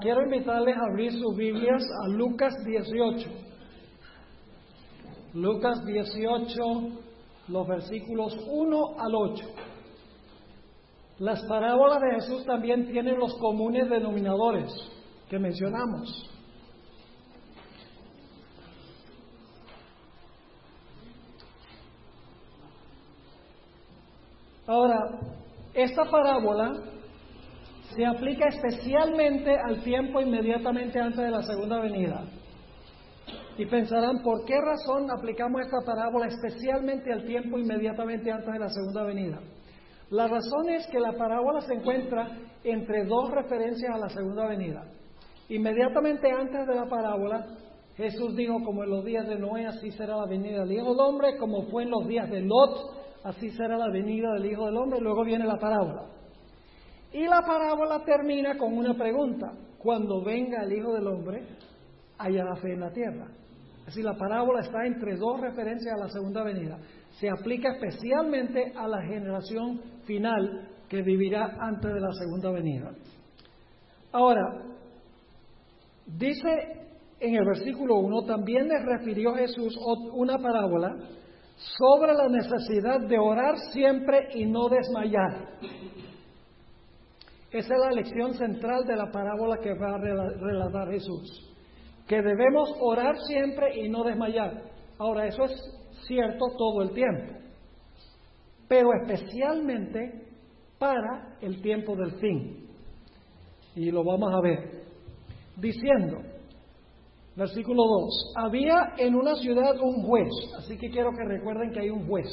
quiero invitarles a abrir sus Biblias a Lucas 18. Lucas 18, los versículos 1 al 8. Las parábolas de Jesús también tienen los comunes denominadores que mencionamos. Ahora, esta parábola se aplica especialmente al tiempo inmediatamente antes de la segunda venida. Y pensarán, ¿por qué razón aplicamos esta parábola especialmente al tiempo inmediatamente antes de la segunda venida? La razón es que la parábola se encuentra entre dos referencias a la segunda venida. Inmediatamente antes de la parábola, Jesús dijo, como en los días de Noé, así será la venida del Hijo del Hombre, como fue en los días de Lot, así será la venida del Hijo del Hombre. Luego viene la parábola. Y la parábola termina con una pregunta: cuando venga el Hijo del Hombre, ¿hallará fe en la tierra? Es decir, la parábola está entre dos referencias a la segunda venida. Se aplica especialmente a la generación final que vivirá antes de la segunda venida. Ahora, dice en el versículo 1, también les refirió Jesús una parábola sobre la necesidad de orar siempre y no desmayar. Esa es la lección central de la parábola que va a relatar Jesús, que debemos orar siempre y no desmayar. Ahora, eso es cierto todo el tiempo, pero especialmente para el tiempo del fin. Y lo vamos a ver. Diciendo, versículo 2, había en una ciudad un juez, así que quiero que recuerden que hay un juez,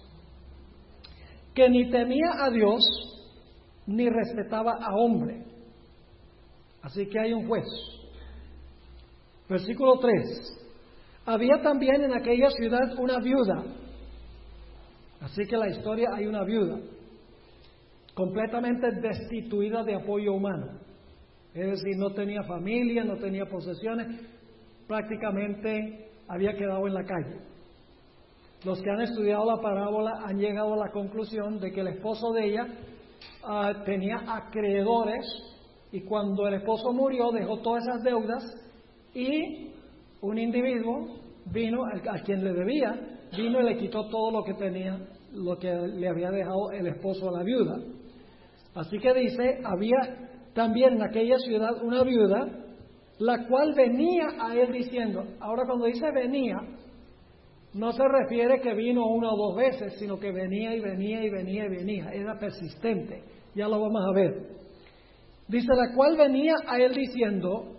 que ni temía a Dios, ni respetaba a hombre. Así que hay un juez. Versículo 3. Había también en aquella ciudad una viuda. Así que en la historia hay una viuda, completamente destituida de apoyo humano. Es decir, no tenía familia, no tenía posesiones, prácticamente había quedado en la calle. Los que han estudiado la parábola han llegado a la conclusión de que el esposo de ella tenía acreedores, y cuando el esposo murió dejó todas esas deudas, y un individuo vino, a quien le debía, vino y le quitó todo lo que tenía, lo que le había dejado el esposo a la viuda. Así que dice, había también en aquella ciudad una viuda, la cual venía a él diciendo. Ahora, cuando dice venía, no se refiere que vino una o dos veces, sino que venía y venía y venía y venía. Era persistente. Ya lo vamos a ver. Dice, la cual venía a él diciendo,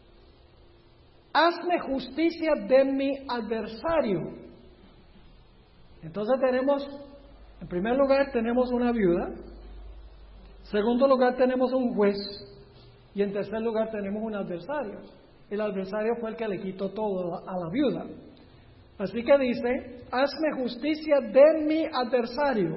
hazme justicia de mi adversario. Entonces tenemos, en primer lugar, tenemos una viuda. En segundo lugar, tenemos un juez. Y en tercer lugar, tenemos un adversario. El adversario fue el que le quitó todo a la viuda. Así que dice, hazme justicia de mi adversario.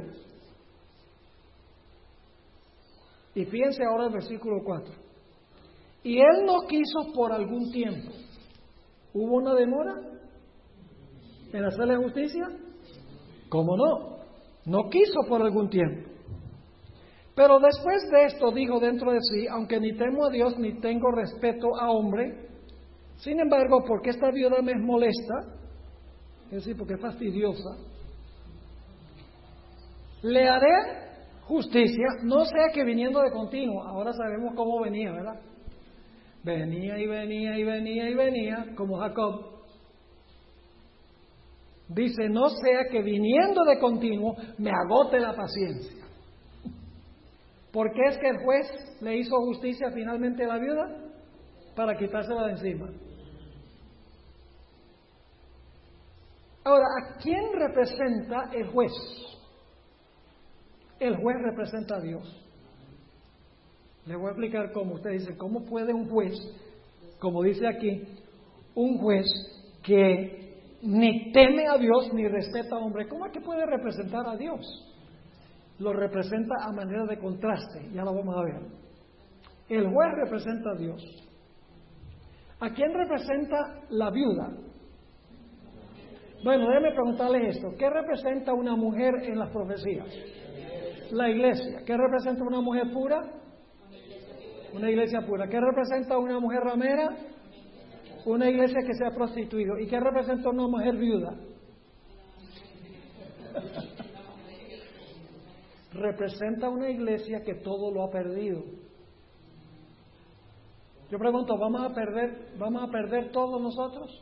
Y fíjense ahora el versículo 4. Y él no quiso por algún tiempo. ¿Hubo una demora en hacerle justicia? ¿Cómo no? No quiso por algún tiempo. Pero después de esto dijo dentro de sí, aunque ni temo a Dios ni tengo respeto a hombre, sin embargo, porque esta viuda me molesta, es decir, porque es fastidiosa, le haré justicia, no sea que viniendo de continuo. Ahora sabemos cómo venía, ¿verdad? Venía y venía y venía y venía, como Jacob. Dice, no sea que viniendo de continuo me agote la paciencia. ¿Por qué es que el juez le hizo justicia finalmente a la viuda? Para quitársela de encima. Ahora, ¿a quién representa el juez? El juez representa a Dios. Les voy a explicar cómo. Usted dice, ¿cómo puede un juez, como dice aquí, un juez que ni teme a Dios ni respeta a hombre, cómo es que puede representar a Dios? Lo representa a manera de contraste, ya lo vamos a ver. El juez representa a Dios. ¿A quién representa la viuda? Bueno, déjenme preguntarles esto. ¿Qué representa una mujer en las profecías? La iglesia. ¿Qué representa una mujer pura? Una iglesia pura. ¿Qué representa una mujer ramera? Una iglesia que se ha prostituido. ¿Y qué representa una mujer viuda? Representa una iglesia que todo lo ha perdido. Yo pregunto, ¿vamos a perder todos nosotros?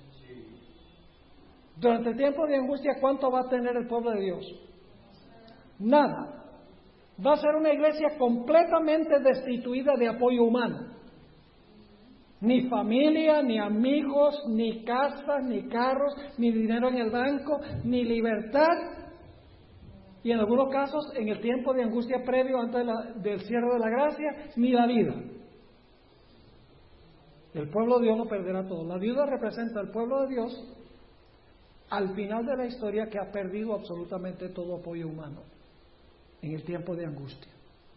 Durante el tiempo de angustia, ¿cuánto va a tener el pueblo de Dios? Nada. Va a ser una iglesia completamente destituida de apoyo humano. Ni familia, ni amigos, ni casas, ni carros, ni dinero en el banco, ni libertad. Y en algunos casos, en el tiempo de angustia previo, antes del cierre de la gracia, ni la vida. El pueblo de Dios lo perderá todo. La viuda representa al pueblo de Dios al final de la historia que ha perdido absolutamente todo apoyo humano en el tiempo de angustia.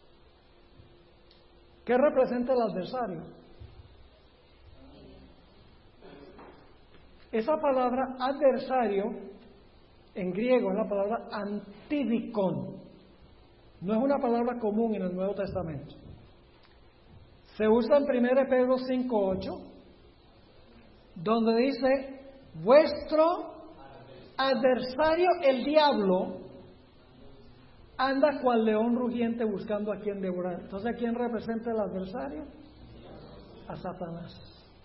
¿Qué representa el adversario? Esa palabra adversario en griego es la palabra antidikon. No es una palabra común en el Nuevo Testamento. Se usa en 1 Pedro 5:8, donde dice, vuestro adversario, el diablo, anda cual león rugiente buscando a quien devorar. Entonces, ¿a quién representa el adversario? A Satanás.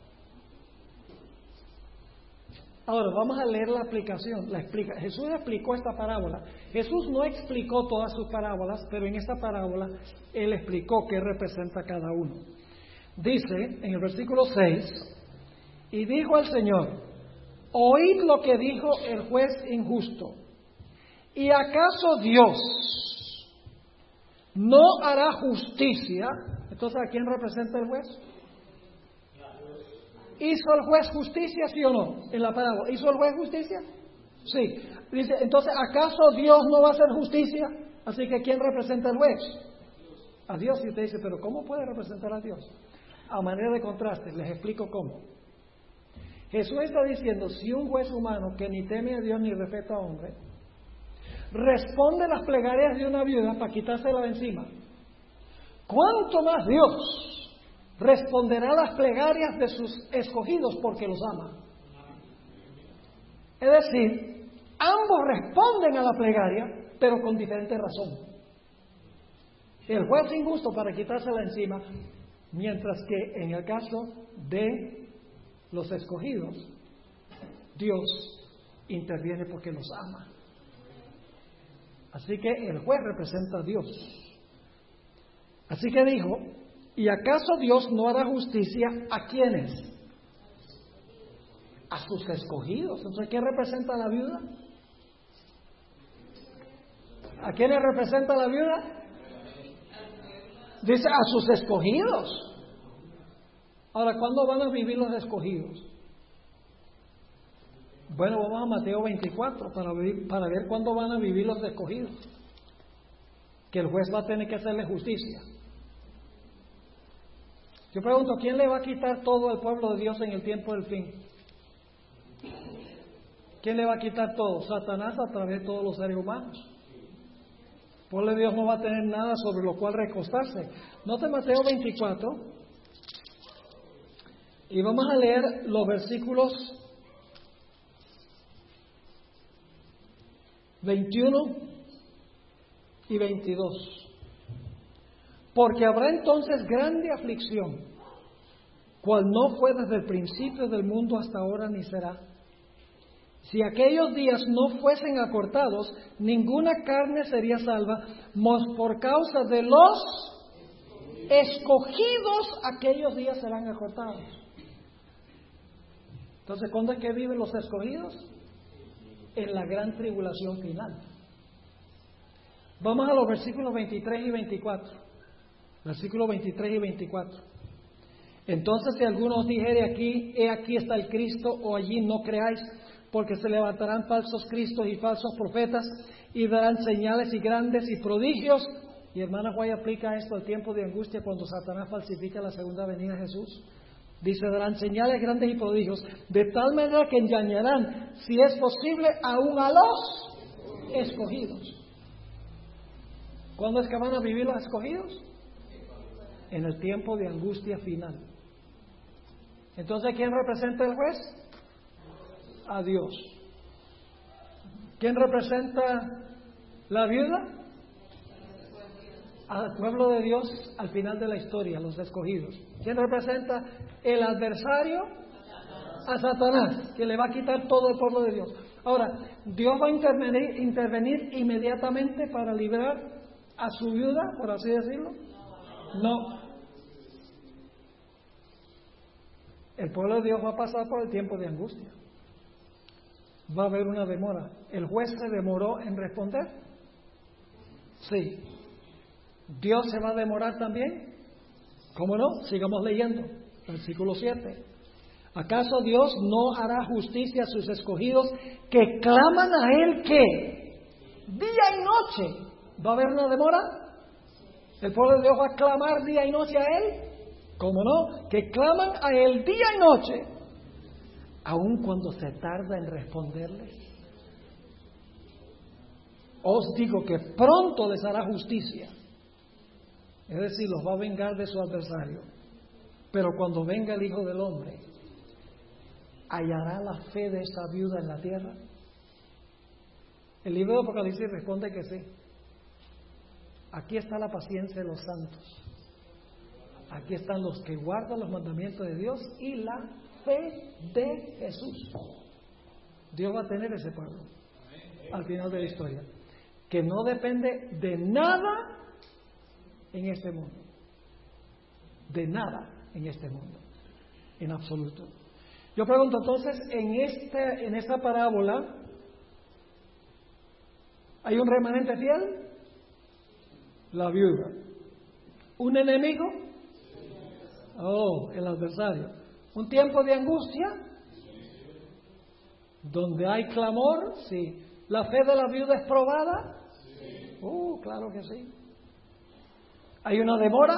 Ahora, vamos a leer la aplicación. Jesús explicó esta parábola. Jesús no explicó todas sus parábolas, pero en esta parábola Él explicó qué representa cada uno. Dice en el versículo 6, y dijo al Señor, oíd lo que dijo el juez injusto. ¿Y acaso Dios no hará justicia? Entonces, ¿a quién representa el juez? ¿Hizo el juez justicia, sí o no? En la parábola, ¿hizo el juez justicia? Sí. Dice, entonces, ¿acaso Dios no va a hacer justicia? Así que, ¿quién representa al juez? A Dios. Y usted dice, ¿pero cómo puede representar a Dios? A manera de contraste, les explico cómo. Jesús está diciendo, si un juez humano que ni teme a Dios ni respeta a hombre, responde las plegarias de una viuda para quitársela de encima, ¿cuánto más Dios responderá las plegarias de sus escogidos porque los ama? Es decir, ambos responden a la plegaria, pero con diferente razón. El juez injusto para quitársela encima, mientras que en el caso de los escogidos, Dios interviene porque los ama. Así que el juez representa a Dios. Así que dijo, ¿y acaso Dios no hará justicia a quiénes? A sus escogidos. Entonces, ¿quién representa a la viuda? ¿A quiénes representa la viuda? Dice, a sus escogidos. Ahora, ¿cuándo van a vivir los escogidos? Bueno, vamos a Mateo 24 para ver cuándo van a vivir los escogidos. Que el juez va a tener que hacerle justicia. Yo pregunto, ¿quién le va a quitar todo al pueblo de Dios en el tiempo del fin? ¿Quién le va a quitar todo? Satanás a través de todos los seres humanos. El pueblo de Dios no va a tener nada sobre lo cual recostarse. Note Mateo 24 y vamos a leer los versículos 21 y 22. Porque habrá entonces grande aflicción, cual no fue desde el principio del mundo hasta ahora ni será. Si aquellos días no fuesen acortados, ninguna carne sería salva, mas por causa de los escogidos aquellos días serán acortados. Entonces, ¿cuándo es que viven los escogidos? En la gran tribulación final. Vamos a los versículos 23 y 24. Versículos 23 y 24. Entonces, si alguno os dijere aquí, he aquí está el Cristo, o allí, no creáis, porque se levantarán falsos cristos y falsos profetas, y darán señales y grandes y prodigios. Y hermana Guay aplica esto al tiempo de angustia cuando Satanás falsifica la segunda venida de Jesús. Dice, darán señales grandes y prodigios, de tal manera que engañarán, si es posible, aún a los escogidos. ¿Cuándo es que van a vivir los escogidos? en el tiempo de angustia final. Entonces, ¿quién representa el juez? A Dios. ¿Quién representa la viuda? Al pueblo de Dios al final de la historia, los escogidos. ¿Quién representa el adversario? A Satanás, que le va a quitar todo el pueblo de Dios. Ahora, ¿Dios va a intervenir inmediatamente para librar a su viuda, por así decirlo? No. El pueblo de Dios va a pasar por el tiempo de angustia. Va a haber una demora. ¿El juez se demoró en responder? Sí. ¿Dios se va a demorar también? ¿Cómo no? Sigamos leyendo. Versículo 7. ¿Acaso Dios no hará justicia a sus escogidos que claman a Él qué? Día y noche. ¿Va a haber una demora? ¿El pueblo de Dios va a clamar día y noche a Él? ¿Cómo no? Que claman a Él día y noche, aun cuando se tarda en responderles. Os digo que pronto les hará justicia. Es decir, los va a vengar de su adversario. Pero cuando venga el Hijo del Hombre, ¿hallará la fe de esta viuda en la tierra? El libro de Apocalipsis responde que sí. Aquí está la paciencia de los santos. Aquí están los que guardan los mandamientos de Dios y la fe de Jesús. Dios va a tener ese pueblo al final de la historia, que no depende de nada en este mundo. De nada en este mundo, en absoluto. Yo pregunto entonces, en esta parábola, ¿hay un remanente fiel? La viuda. ¿Un enemigo? Oh, el adversario. ¿Un tiempo de angustia? ¿Donde hay clamor? Sí. ¿La fe de la viuda es probada? Claro que sí. ¿Hay una demora?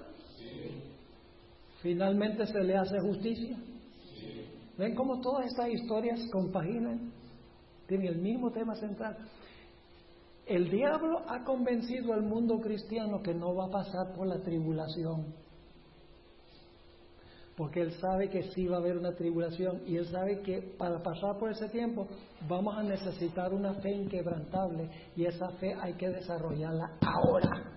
¿Finalmente se le hace justicia? ¿Ven cómo todas estas historias compaginan? Tienen el mismo tema central. El diablo ha convencido al mundo cristiano que no va a pasar por la tribulación, porque él sabe que sí va a haber una tribulación, y él sabe que para pasar por ese tiempo vamos a necesitar una fe inquebrantable, y esa fe hay que desarrollarla ahora.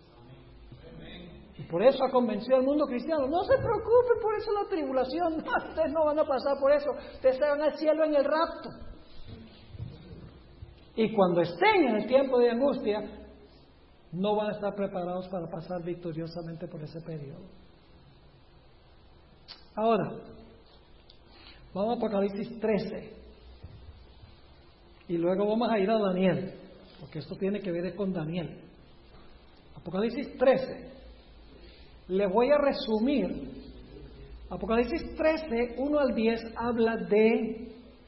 Y por eso ha convencido al mundo cristiano: no se preocupen por eso la tribulación, no, ustedes no van a pasar por eso, ustedes se van al cielo en el rapto. Y cuando estén en el tiempo de angustia, no van a estar preparados para pasar victoriosamente por ese periodo. Ahora, vamos a Apocalipsis 13. Y luego vamos a ir a Daniel, porque esto tiene que ver con Daniel. Apocalipsis 13. Les voy a resumir. Apocalipsis 13, 1 al 10, habla de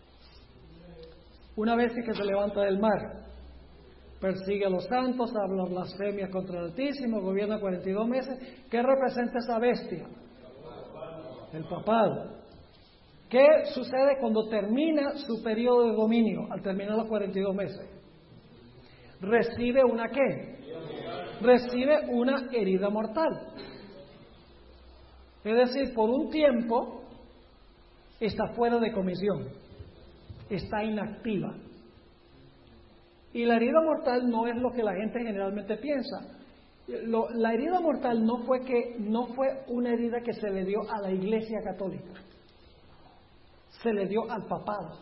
una bestia que se levanta del mar, persigue a los santos, habla blasfemias contra el Altísimo, gobierna 42 meses. ¿Qué representa esa bestia? El papado. ¿Qué sucede cuando termina su periodo de dominio, al terminar los 42 meses? Recibe una ¿qué? Recibe una herida mortal. Es decir, por un tiempo está fuera de comisión, está inactiva. Y la herida mortal no es lo que la gente generalmente piensa. La herida mortal no fue una herida que se le dio a la Iglesia Católica, se le dio al papado.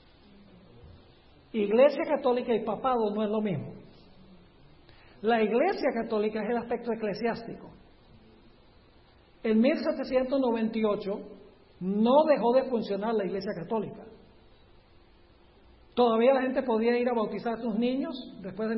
Iglesia Católica y papado no es lo mismo. La Iglesia Católica es el aspecto eclesiástico. En 1798 no dejó de funcionar la Iglesia Católica. Todavía la gente podía ir a bautizar a sus niños después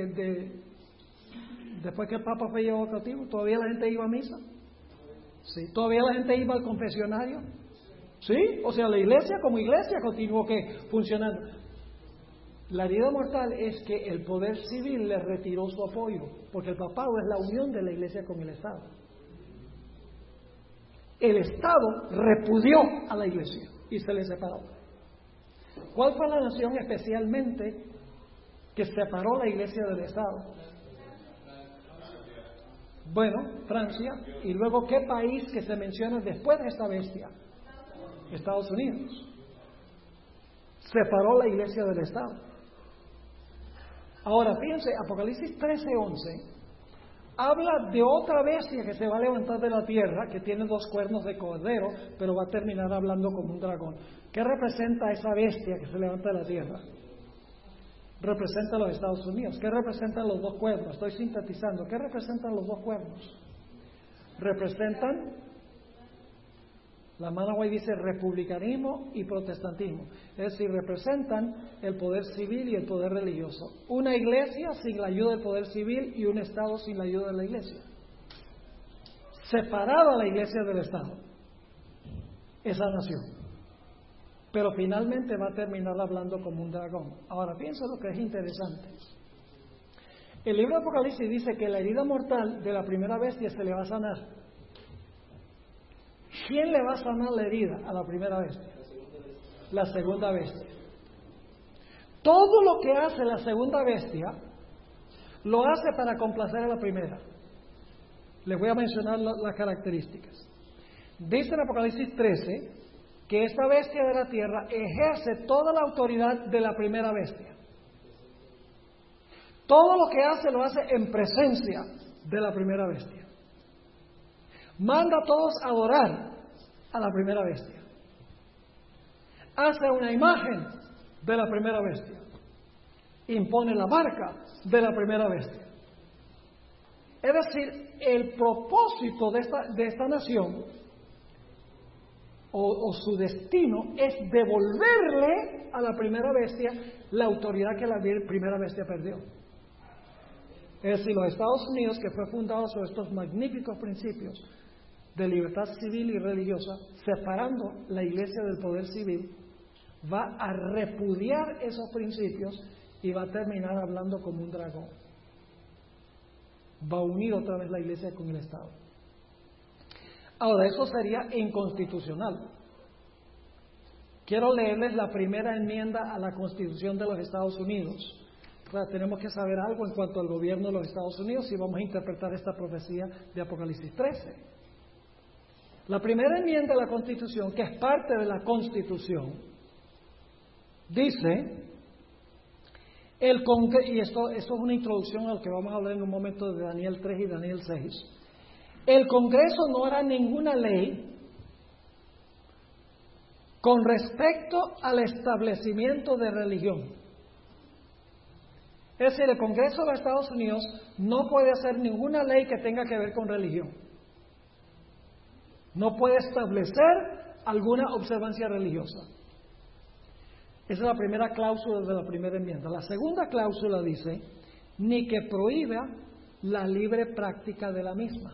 después que el Papa fue llevado cautivo. Todavía la gente iba a misa. Sí. Todavía la gente iba al confesionario. Sí. O sea, la iglesia como iglesia continuó funcionando. La herida mortal es que el poder civil le retiró su apoyo, porque el papado es la unión de la iglesia con el Estado. El Estado repudió a la iglesia y se le separó. ¿Cuál fue la nación especialmente que separó la iglesia del Estado? Bueno, Francia. ¿Y luego qué país que se menciona después de esta bestia? Estados Unidos. Separó la iglesia del Estado. Ahora, fíjense, Apocalipsis 13:11 habla de otra bestia que se va a levantar de la tierra, que tiene 2 cuernos de cordero, pero va a terminar hablando como un dragón. ¿Qué representa esa bestia que se levanta de la tierra? Representa a los Estados Unidos. ¿Qué representan los 2 cuernos? Estoy sintetizando. ¿Qué representan los 2 cuernos? Representan, la mano ahí dice republicanismo y protestantismo. Es decir, representan el poder civil y el poder religioso. Una iglesia sin la ayuda del poder civil y un Estado sin la ayuda de la iglesia. Separada la iglesia del Estado, esa nación. Pero finalmente va a terminar hablando como un dragón. Ahora, piensa lo que es interesante. El libro de Apocalipsis dice que la herida mortal de la primera bestia se le va a sanar. ¿Quién le va a sanar la herida a la primera bestia? La segunda bestia. Todo lo que hace la segunda bestia, lo hace para complacer a la primera. Les voy a mencionar las características. Dice en Apocalipsis 13 que esta bestia de la tierra ejerce toda la autoridad de la primera bestia. Todo lo que hace lo hace en presencia de la primera bestia. Manda a todos a adorar a la primera bestia. Hace una imagen de la primera bestia. Impone la marca de la primera bestia. Es decir, el propósito de esta nación o su destino es devolverle a la primera bestia la autoridad que la primera bestia perdió. Es decir, los Estados Unidos, que fue fundado sobre estos magníficos principios de libertad civil y religiosa, separando la iglesia del poder civil, va a repudiar esos principios y va a terminar hablando como un dragón. Va a unir otra vez la iglesia con el Estado. Ahora, eso sería inconstitucional. Quiero leerles la primera enmienda a la Constitución de los Estados Unidos. O sea, tenemos que saber algo en cuanto al gobierno de los Estados Unidos si vamos a interpretar esta profecía de Apocalipsis 13. La primera enmienda a la Constitución, que es parte de la Constitución, dice, y esto es una introducción a lo que vamos a hablar en un momento de Daniel 3 y Daniel 6, el Congreso no hará ninguna ley con respecto al establecimiento de religión. Es decir, el Congreso de los Estados Unidos no puede hacer ninguna ley que tenga que ver con religión. No puede establecer alguna observancia religiosa. Esa es la primera cláusula de la primera enmienda. La segunda cláusula dice, ni que prohíba la libre práctica de la misma.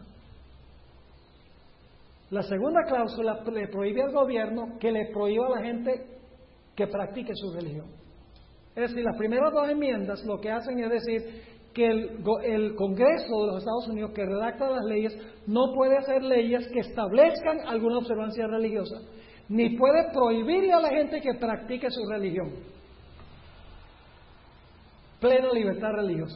La segunda cláusula le prohíbe al gobierno que le prohíba a la gente que practique su religión. Es decir, las primeras 2 enmiendas lo que hacen es decir que el Congreso de los Estados Unidos, que redacta las leyes, no puede hacer leyes que establezcan alguna observancia religiosa, ni puede prohibirle a la gente que practique su religión. Plena libertad religiosa.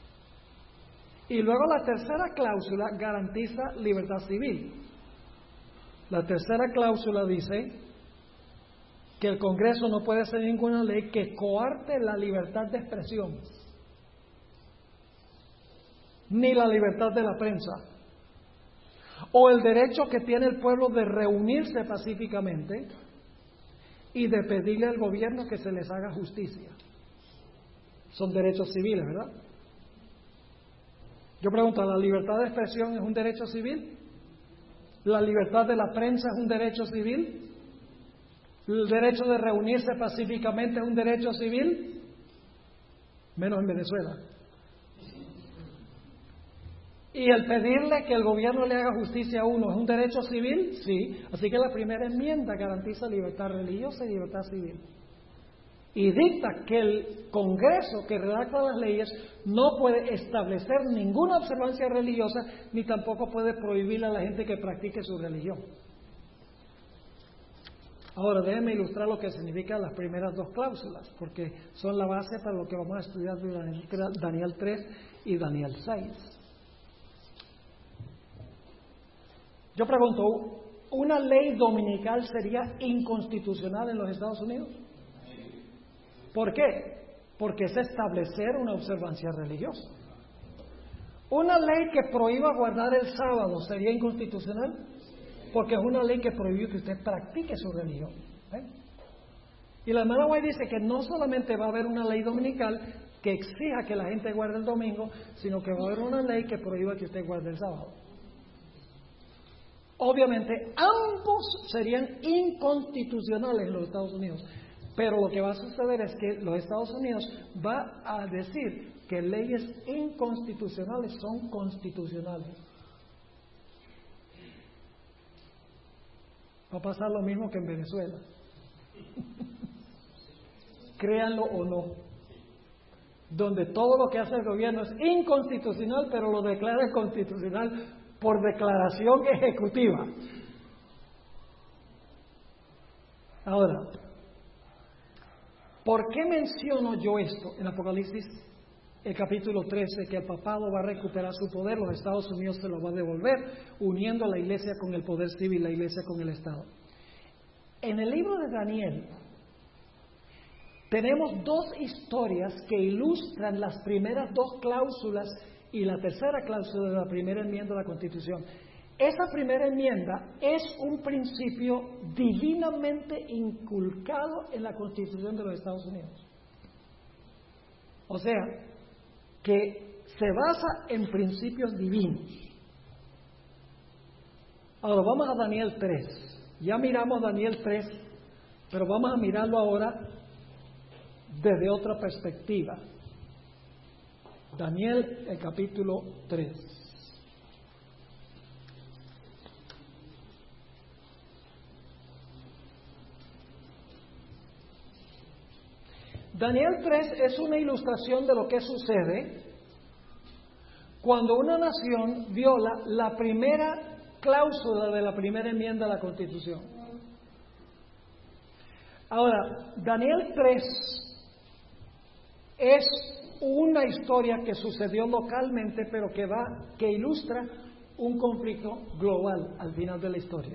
Y luego la tercera cláusula garantiza libertad civil. La tercera cláusula dice que el Congreso no puede hacer ninguna ley que coarte la libertad de expresión, ni la libertad de la prensa, o el derecho que tiene el pueblo de reunirse pacíficamente y de pedirle al gobierno que se les haga justicia. Son derechos civiles, ¿verdad? Yo pregunto, ¿la libertad de expresión es un derecho civil? ¿La libertad de la prensa es un derecho civil? ¿El derecho de reunirse pacíficamente es un derecho civil? Menos en Venezuela. ¿Y el pedirle que el gobierno le haga justicia a uno es un derecho civil? Sí. Así que la primera enmienda garantiza libertad religiosa y libertad civil. Y dicta que el Congreso que redacta las leyes no puede establecer ninguna observancia religiosa, ni tampoco puede prohibirle a la gente que practique su religión. Ahora, déjenme ilustrar lo que significan las primeras 2 cláusulas, porque son la base para lo que vamos a estudiar de Daniel 3 y Daniel 6. Yo pregunto, ¿una ley dominical sería inconstitucional en los Estados Unidos? ¿Por qué? Porque es establecer una observancia religiosa. ¿Una ley que prohíba guardar el sábado sería inconstitucional? Porque es una ley que prohíbe que usted practique su religión. Y la hermana White dice que no solamente va a haber una ley dominical que exija que la gente guarde el domingo, sino que va a haber una ley que prohíba que usted guarde el sábado. Obviamente, ambos serían inconstitucionales en los Estados Unidos, pero lo que va a suceder es que los Estados Unidos va a decir que leyes inconstitucionales son constitucionales. Va a pasar lo mismo que en Venezuela. Créanlo o no, donde todo lo que hace el gobierno es inconstitucional, pero lo declara constitucional por declaración ejecutiva. Ahora, ¿por qué menciono yo esto en Apocalipsis, el capítulo 13, que el papado va a recuperar su poder, los Estados Unidos se lo va a devolver, uniendo a la iglesia con el poder civil, la iglesia con el Estado? En el libro de Daniel tenemos dos historias que ilustran las primeras dos cláusulas y la tercera cláusula de la primera enmienda de la Constitución. Esa primera enmienda es un principio divinamente inculcado en la Constitución de los Estados Unidos. O sea, que se basa en principios divinos. Ahora vamos a Daniel 3. Ya miramos Daniel 3, pero vamos a mirarlo ahora desde otra perspectiva. Daniel, el capítulo 3. Daniel 3 es una ilustración de lo que sucede cuando una nación viola la primera cláusula de la primera enmienda de la Constitución. Ahora, Daniel 3 es una historia que sucedió localmente, pero que ilustra un conflicto global al final de la historia.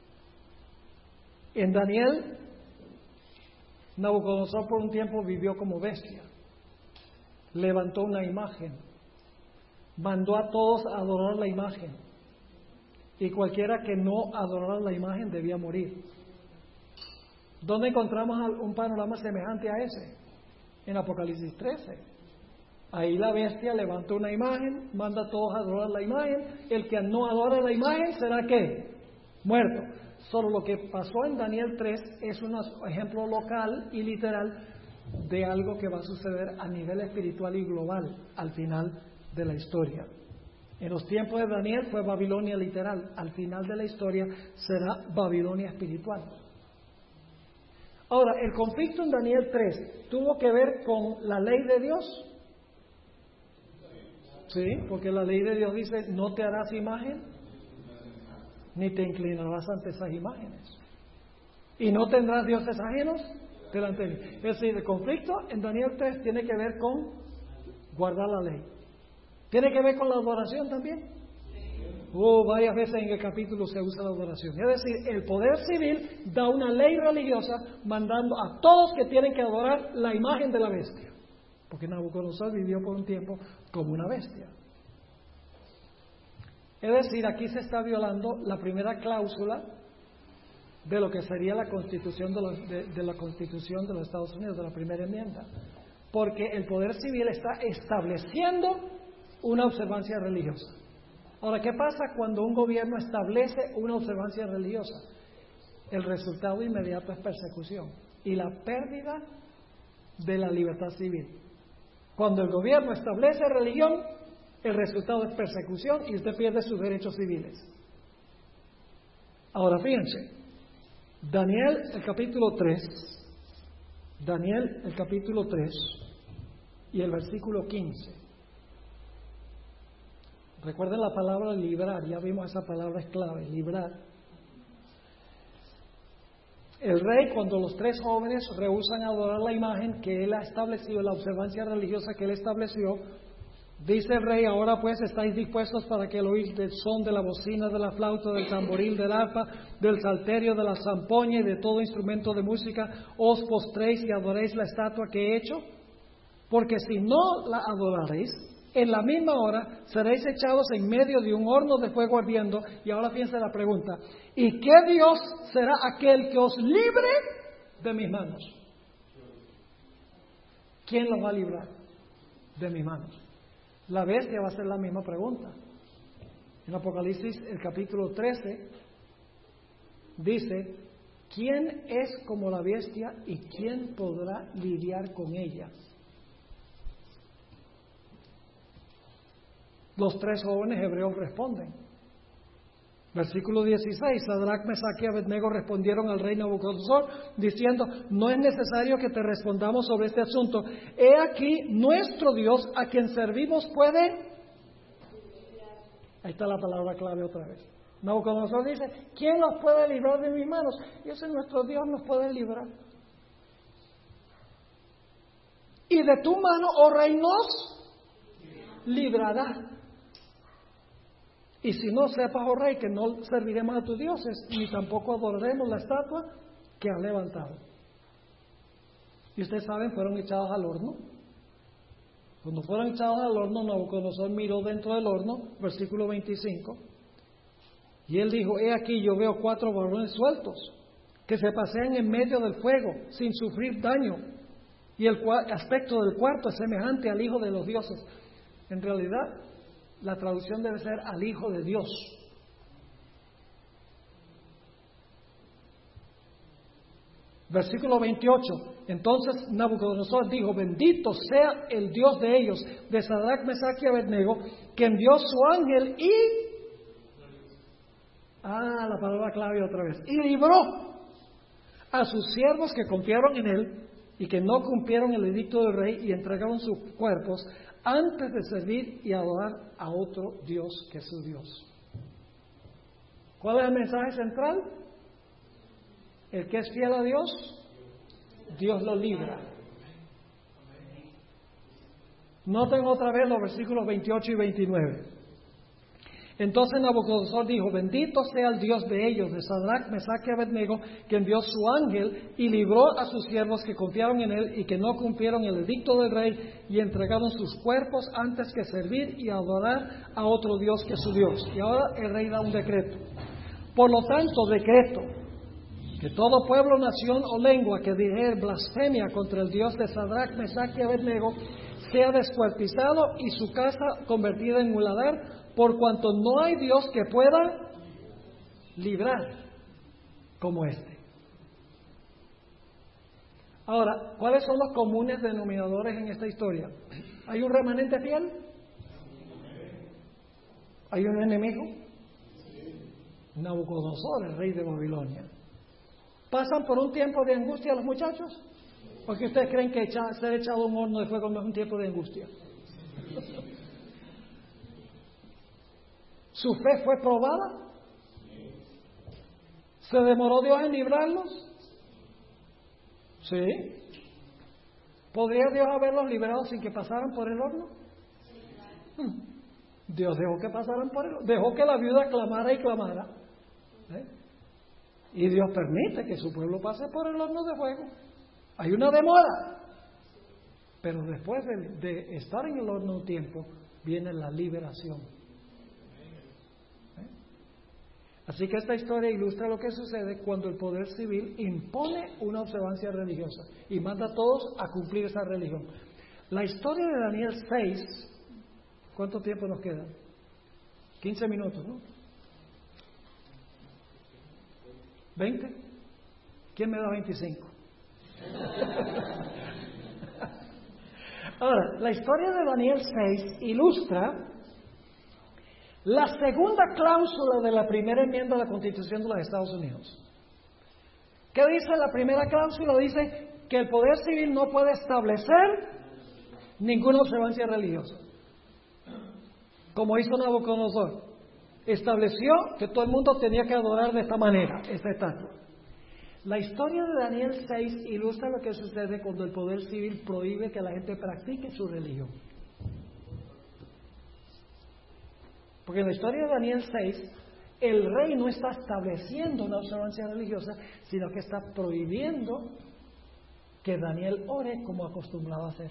En Daniel, Nabucodonosor por un tiempo vivió como bestia, levantó una imagen, mandó a todos a adorar la imagen, y cualquiera que no adorara la imagen debía morir. ¿Dónde encontramos un panorama semejante a ese? En Apocalipsis 13. Ahí la bestia levantó una imagen, manda a todos a adorar la imagen. El que no adora la imagen será ¿qué? Muerto. Solo lo que pasó en Daniel 3 es un ejemplo local y literal de algo que va a suceder a nivel espiritual y global al final de la historia. En los tiempos de Daniel fue Babilonia literal, al final de la historia será Babilonia espiritual. Ahora, el conflicto en Daniel 3 tuvo que ver con la ley de Dios. Sí, porque la ley de Dios dice, no te harás imagen, ni te inclinarás ante esas imágenes. Y no tendrás dioses ajenos delante de mí. Es decir, el conflicto en Daniel 3 tiene que ver con guardar la ley. ¿Tiene que ver con la adoración también? Varias veces en el capítulo se usa la adoración. Es decir, el poder civil da una ley religiosa mandando a todos que tienen que adorar la imagen de la bestia. Porque Nabucodonosor vivió por un tiempo como una bestia. Es decir, aquí se está violando la primera cláusula de lo que sería la Constitución de la Constitución de los Estados Unidos, de la primera enmienda. Porque el poder civil está estableciendo una observancia religiosa. Ahora, ¿qué pasa cuando un gobierno establece una observancia religiosa? El resultado inmediato es persecución y la pérdida de la libertad civil. Cuando el gobierno establece religión, el resultado es persecución y usted pierde sus derechos civiles. Ahora, fíjense, Daniel, el capítulo 3 y el versículo 15. Recuerden la palabra librar, ya vimos esa palabra es clave, librar. El rey, cuando los tres jóvenes rehúsan adorar la imagen que él ha establecido, la observancia religiosa que él estableció, Dice el rey: ahora pues estáis dispuestos para que el oír del son de la bocina, de la flauta, del tamboril, del arpa, del salterio, de la zampoña y de todo instrumento de música, os postréis y adoréis la estatua que he hecho. Porque si no la adoraréis, en la misma hora seréis echados en medio de un horno de fuego ardiendo. Y ahora piensa la pregunta: ¿y qué Dios será aquel que os libre de mis manos? ¿Quién los va a librar de mis manos? La bestia va a hacer la misma pregunta. En Apocalipsis, el capítulo 13, dice: ¿quién es como la bestia y quién podrá lidiar con ella? Los tres jóvenes hebreos responden. Versículo 16: Sadrac, Mesach y Abednego respondieron al rey Nabucodonosor diciendo: no es necesario que te respondamos sobre este asunto. He aquí, nuestro Dios, a quien servimos, puede... Ahí está la palabra clave otra vez. Nabucodonosor dice: ¿quién nos puede librar de mis manos? Y ese nuestro Dios nos puede librar. Y de tu mano, oh rey, nos librará. Y si no, sepas, oh rey, que no serviremos a tus dioses, ni tampoco adoraremos la estatua que has levantado. Y ustedes saben, fueron echados al horno. Cuando fueron echados al horno, Nabucodonosor miró dentro del horno, versículo 25, y él dijo: he aquí, yo veo 4 varones sueltos, que se pasean en medio del fuego, sin sufrir daño, y el aspecto del cuarto es semejante al Hijo de los dioses. En realidad, la traducción debe ser al Hijo de Dios. Versículo 28. Entonces Nabucodonosor dijo: bendito sea el Dios de ellos, de Sadrac, Mesach y Abednego, que envió su ángel y... la palabra clave otra vez. Y libró a sus siervos que confiaron en él y que no cumplieron el edicto del rey y entregaron sus cuerpos antes de servir y adorar a otro Dios que su Dios. ¿Cuál es el mensaje central? El que es fiel a Dios, Dios lo libra. Noten otra vez los versículos 28 y 29. Entonces Nabucodonosor dijo: bendito sea el Dios de ellos, de Sadrac, Mesach y Abednego, que envió su ángel y libró a sus siervos que confiaron en él y que no cumplieron el edicto del rey y entregaron sus cuerpos antes que servir y adorar a otro Dios que su Dios. Y ahora el rey da un decreto. Por lo tanto, decreto que todo pueblo, nación o lengua que dijere blasfemia contra el Dios de Sadrac, Mesach y Abednego sea descuartizado y su casa convertida en muladar, por cuanto no hay Dios que pueda librar como este. Ahora, ¿cuáles son los comunes denominadores en esta historia? ¿Hay un remanente fiel? ¿Hay un enemigo? Nabucodonosor, el rey de Babilonia. ¿Pasan por un tiempo de angustia los muchachos? ¿Por qué ustedes creen que ser echado a un horno de fuego no es un tiempo de angustia? ¿Su fe fue probada? ¿Se demoró Dios en librarlos? Sí. ¿Podría Dios haberlos librado sin que pasaran por el horno? Dios dejó que pasaran por el horno. Dejó que la viuda clamara y clamara. Y Dios permite que su pueblo pase por el horno de fuego. Hay una demora. Pero después de estar en el horno un tiempo, viene la liberación. Así que esta historia ilustra lo que sucede cuando el poder civil impone una observancia religiosa y manda a todos a cumplir esa religión. La historia de Daniel 6, ¿cuánto tiempo nos queda? 15 minutos, ¿no? ¿20? ¿Quién me da 25? Ahora, la historia de Daniel 6 ilustra la segunda cláusula de la primera enmienda de la Constitución de los Estados Unidos. ¿Qué dice la primera cláusula? Dice que el poder civil no puede establecer ninguna observancia religiosa, como hizo Nabucodonosor. Estableció que todo el mundo tenía que adorar de esta manera, esta estatua. La historia de Daniel 6 ilustra lo que sucede cuando el poder civil prohíbe que la gente practique su religión. Porque en la historia de Daniel 6, el rey no está estableciendo una observancia religiosa, sino que está prohibiendo que Daniel ore como acostumbraba a hacer.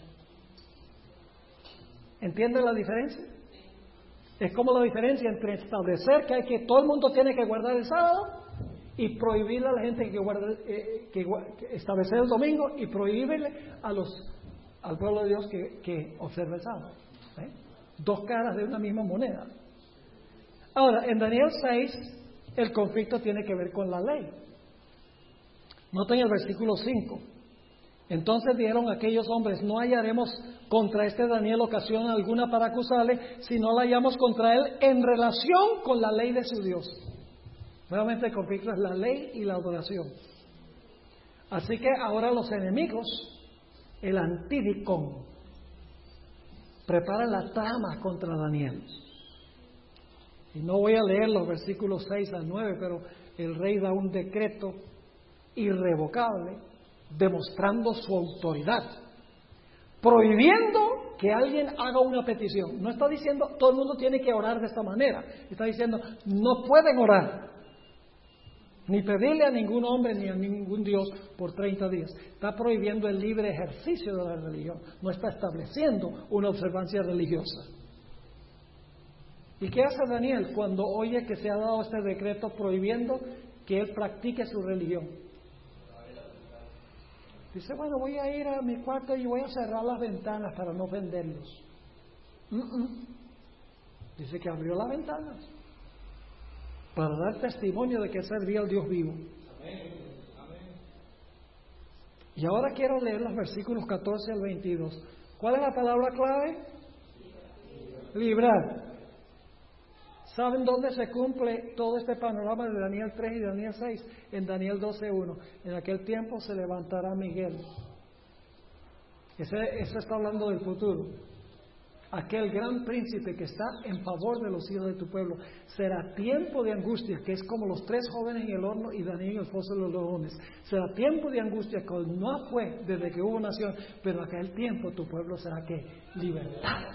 ¿Entienden la diferencia? Es como la diferencia entre establecer que todo el mundo tiene que guardar el sábado y prohibirle a la gente que establecer el domingo y prohibirle al pueblo de Dios que observe el sábado. ¿Eh? Dos caras de una misma moneda. Ahora, en Daniel 6, el conflicto tiene que ver con la ley. Noten el versículo 5. Entonces dijeron aquellos hombres: no hallaremos contra este Daniel ocasión alguna para acusarle, si no la hallamos contra él en relación con la ley de su Dios. Nuevamente el conflicto es la ley y la adoración. Así que ahora los enemigos, el antidicón, preparan la trama contra Daniel. Y no voy a leer los versículos 6 al 9, pero el rey da un decreto irrevocable demostrando su autoridad, prohibiendo que alguien haga una petición. No está diciendo todo el mundo tiene que orar de esta manera. Está diciendo no pueden orar, ni pedirle a ningún hombre ni a ningún Dios por 30 días. Está prohibiendo el libre ejercicio de la religión. No está estableciendo una observancia religiosa. ¿Y qué hace Daniel cuando oye que se ha dado este decreto prohibiendo que él practique su religión? Dice: bueno, voy a ir a mi cuarto y voy a cerrar las ventanas para no ofenderlos. Dice que abrió las ventanas para dar testimonio de que servía al Dios vivo. Y ahora quiero leer los versículos 14 al 22. ¿Cuál es la palabra clave? Librar. ¿Saben dónde se cumple todo este panorama de Daniel 3 y Daniel 6? En Daniel 12:1. En aquel tiempo se levantará Miguel. Ese está hablando del futuro. Aquel gran príncipe que está en favor de los hijos de tu pueblo. Será tiempo de angustia, que es como los 3 jóvenes en el horno y Daniel en el foso de los leones. Será tiempo de angustia que no fue desde que hubo nación, pero aquel tiempo tu pueblo será que libertado.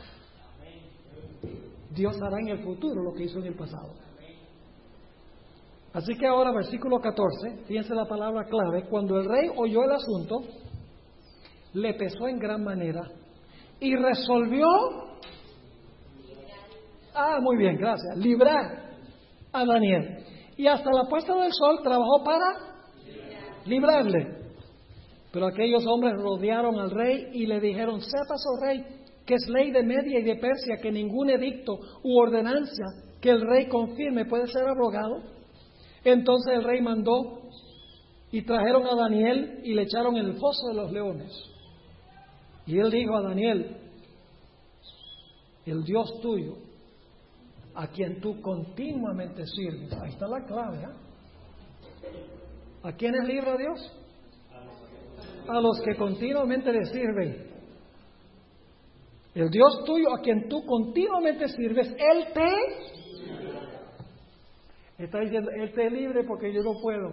Dios hará en el futuro lo que hizo en el pasado. Así que ahora, versículo 14, fíjense la palabra clave. Cuando el rey oyó el asunto, le pesó en gran manera y resolvió, muy bien, gracias, librar a Daniel. Y hasta la puesta del sol trabajó para librarle. Pero aquellos hombres rodearon al rey y le dijeron: sepas, oh rey, que es ley de Media y de Persia que ningún edicto u ordenanza que el rey confirme puede ser abrogado. Entonces el rey mandó y trajeron a Daniel y le echaron en el foso de los leones. Y él dijo a Daniel: el Dios tuyo, a quien tú continuamente sirves. Ahí está la clave, ¿A quiénes libra Dios? A los que continuamente le sirven. El Dios tuyo, a quien tú continuamente sirves, Él está diciendo: Él te libre porque yo no puedo.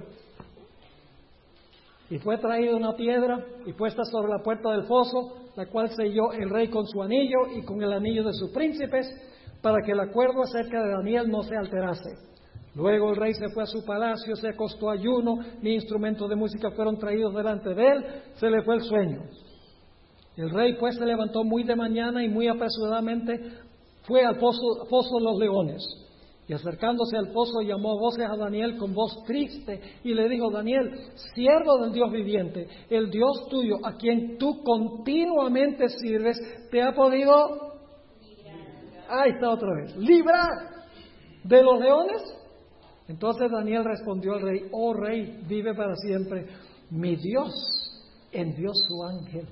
Y fue traída una piedra y puesta sobre la puerta del foso, la cual selló el rey con su anillo y con el anillo de sus príncipes, para que el acuerdo acerca de Daniel no se alterase. Luego el rey se fue a su palacio, se acostó ayuno, ni instrumentos de música fueron traídos delante de él, se le fue el sueño. El rey pues se levantó muy de mañana y muy apresuradamente fue al foso de los leones. Y acercándose al foso llamó a voces a Daniel con voz triste y le dijo: Daniel, siervo del Dios viviente, el Dios tuyo, a quien tú continuamente sirves, te ha podido ahí está otra vez, librar de los leones. Entonces Daniel respondió al rey: oh rey, vive para siempre. Mi Dios envió su ángel,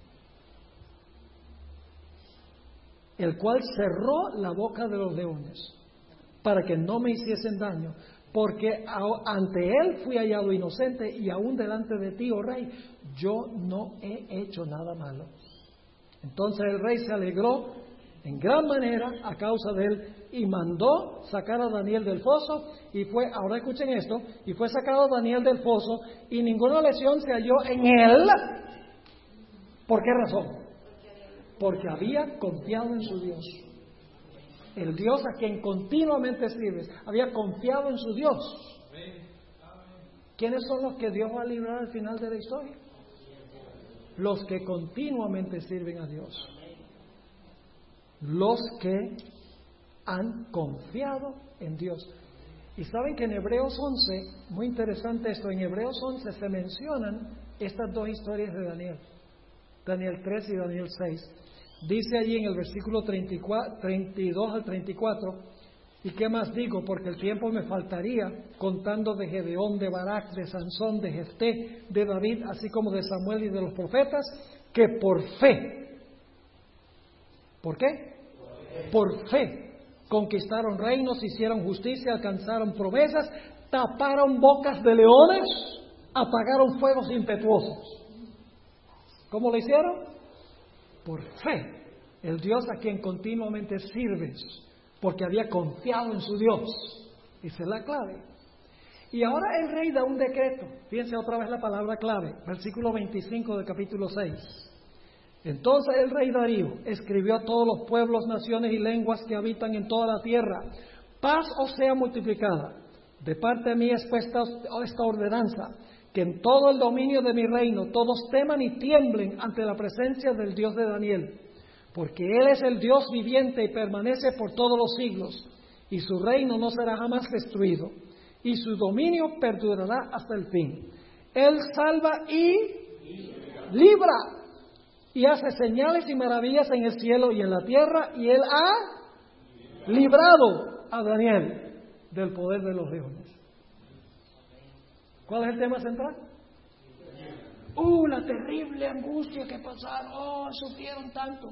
el cual cerró la boca de los leones para que no me hiciesen daño, porque ante él fui hallado inocente y aún delante de ti, oh rey, yo no he hecho nada malo. Entonces el rey se alegró en gran manera a causa de él y mandó sacar a Daniel del foso y fue, ahora escuchen esto, y fue sacado Daniel del foso y ninguna lesión se halló en él. ¿Por qué razón? Porque había confiado en su Dios. El Dios a quien continuamente sirves. Había confiado en su Dios. ¿Quiénes son los que Dios va a librar al final de la historia? Los que continuamente sirven a Dios. Los que han confiado en Dios. Y saben que en Hebreos 11, muy interesante esto, en Hebreos 11 se mencionan estas dos historias de Daniel. Daniel 3 y Daniel 6. Dice allí en el versículo 32 al 34, ¿y qué más digo? Porque el tiempo me faltaría contando de Gedeón, de Barak, de Sansón, de Jefté, de David, así como de Samuel y de los profetas, que por fe, ¿por qué? Por fe, conquistaron reinos, hicieron justicia, alcanzaron promesas, taparon bocas de leones, apagaron fuegos impetuosos. ¿Cómo lo hicieron? Por fe, el Dios a quien continuamente sirves, porque había confiado en su Dios. Esa es la clave. Y ahora el rey da un decreto. Fíjense otra vez la palabra clave, versículo 25 del capítulo 6. Entonces el rey Darío escribió a todos los pueblos, naciones y lenguas que habitan en toda la tierra: paz os sea multiplicada. De parte de mí es puesta esta ordenanza, que en todo el dominio de mi reino todos teman y tiemblen ante la presencia del Dios de Daniel, porque Él es el Dios viviente y permanece por todos los siglos, y su reino no será jamás destruido, y su dominio perdurará hasta el fin. Él salva y libra, y hace señales y maravillas en el cielo y en la tierra, y Él ha librado a Daniel del poder de los leones. ¿Cuál es el tema central? La terrible angustia que pasaron, sufrieron tanto.